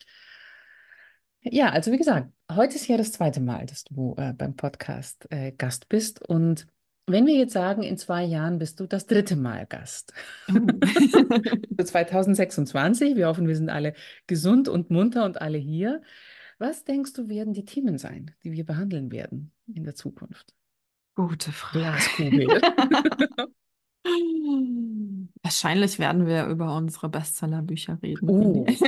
Ja, also wie gesagt, heute ist ja das zweite Mal, dass du äh, beim Podcast äh, Gast bist. Und wenn wir jetzt sagen, in zwei Jahren bist du das dritte Mal Gast. Oh. Für zwanzig sechsundzwanzig, wir hoffen, wir sind alle gesund und munter und alle hier. Was denkst du, werden die Themen sein, die wir behandeln werden in der Zukunft? Gute Frage. Glaskugel. Wahrscheinlich werden wir über unsere Bestsellerbücher reden, Rini. Oh,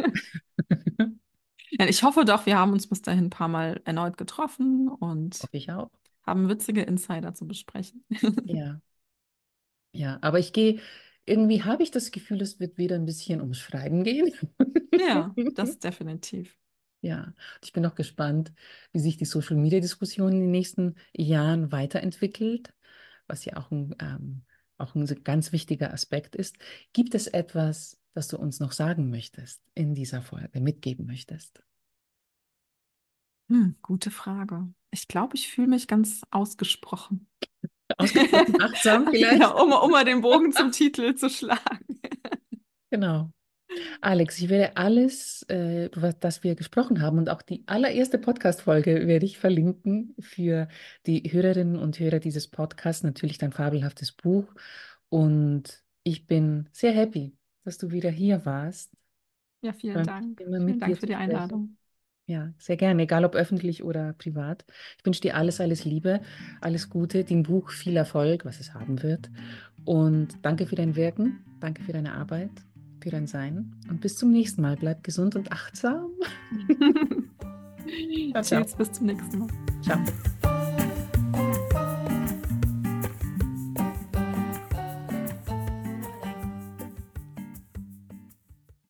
Ja, ich hoffe doch, wir haben uns bis dahin ein paar Mal erneut getroffen und hoffe ich auch. haben witzige Insider zu besprechen. Ja, ja, aber ich gehe, irgendwie habe ich das Gefühl, es wird wieder ein bisschen ums Schreiben gehen. Ja, das definitiv. Ja, und ich bin auch gespannt, wie sich die Social-Media-Diskussion in den nächsten Jahren weiterentwickelt, was ja auch ein, ähm, auch ein ganz wichtiger Aspekt ist. Gibt es etwas, das du uns noch sagen möchtest in dieser Folge, mitgeben möchtest? Hm, gute Frage. Ich glaube, ich fühle mich ganz ausgesprochen. Ausgesprochen achtsam Ja, vielleicht? um, um mal den Bogen zum Titel zu schlagen. Genau. Alex, ich werde alles, äh, was, das wir gesprochen haben und auch die allererste Podcast-Folge werde ich verlinken für die Hörerinnen und Hörer dieses Podcasts, natürlich dein fabelhaftes Buch. Und ich bin sehr happy, dass du wieder hier warst. Ja, Ich vielen freue mich Dank. immer Vielen mit Dank dir für zu die sprechen. Einladung. Ja, sehr gerne, egal ob öffentlich oder privat. Ich wünsche dir alles, alles Liebe, alles Gute, dem Buch viel Erfolg, was es haben wird. Und danke für dein Wirken, danke für deine Arbeit, für dein Sein. Und bis zum nächsten Mal. Bleib gesund und achtsam. Ciao, ciao. Tschüss, bis zum nächsten Mal. Ciao.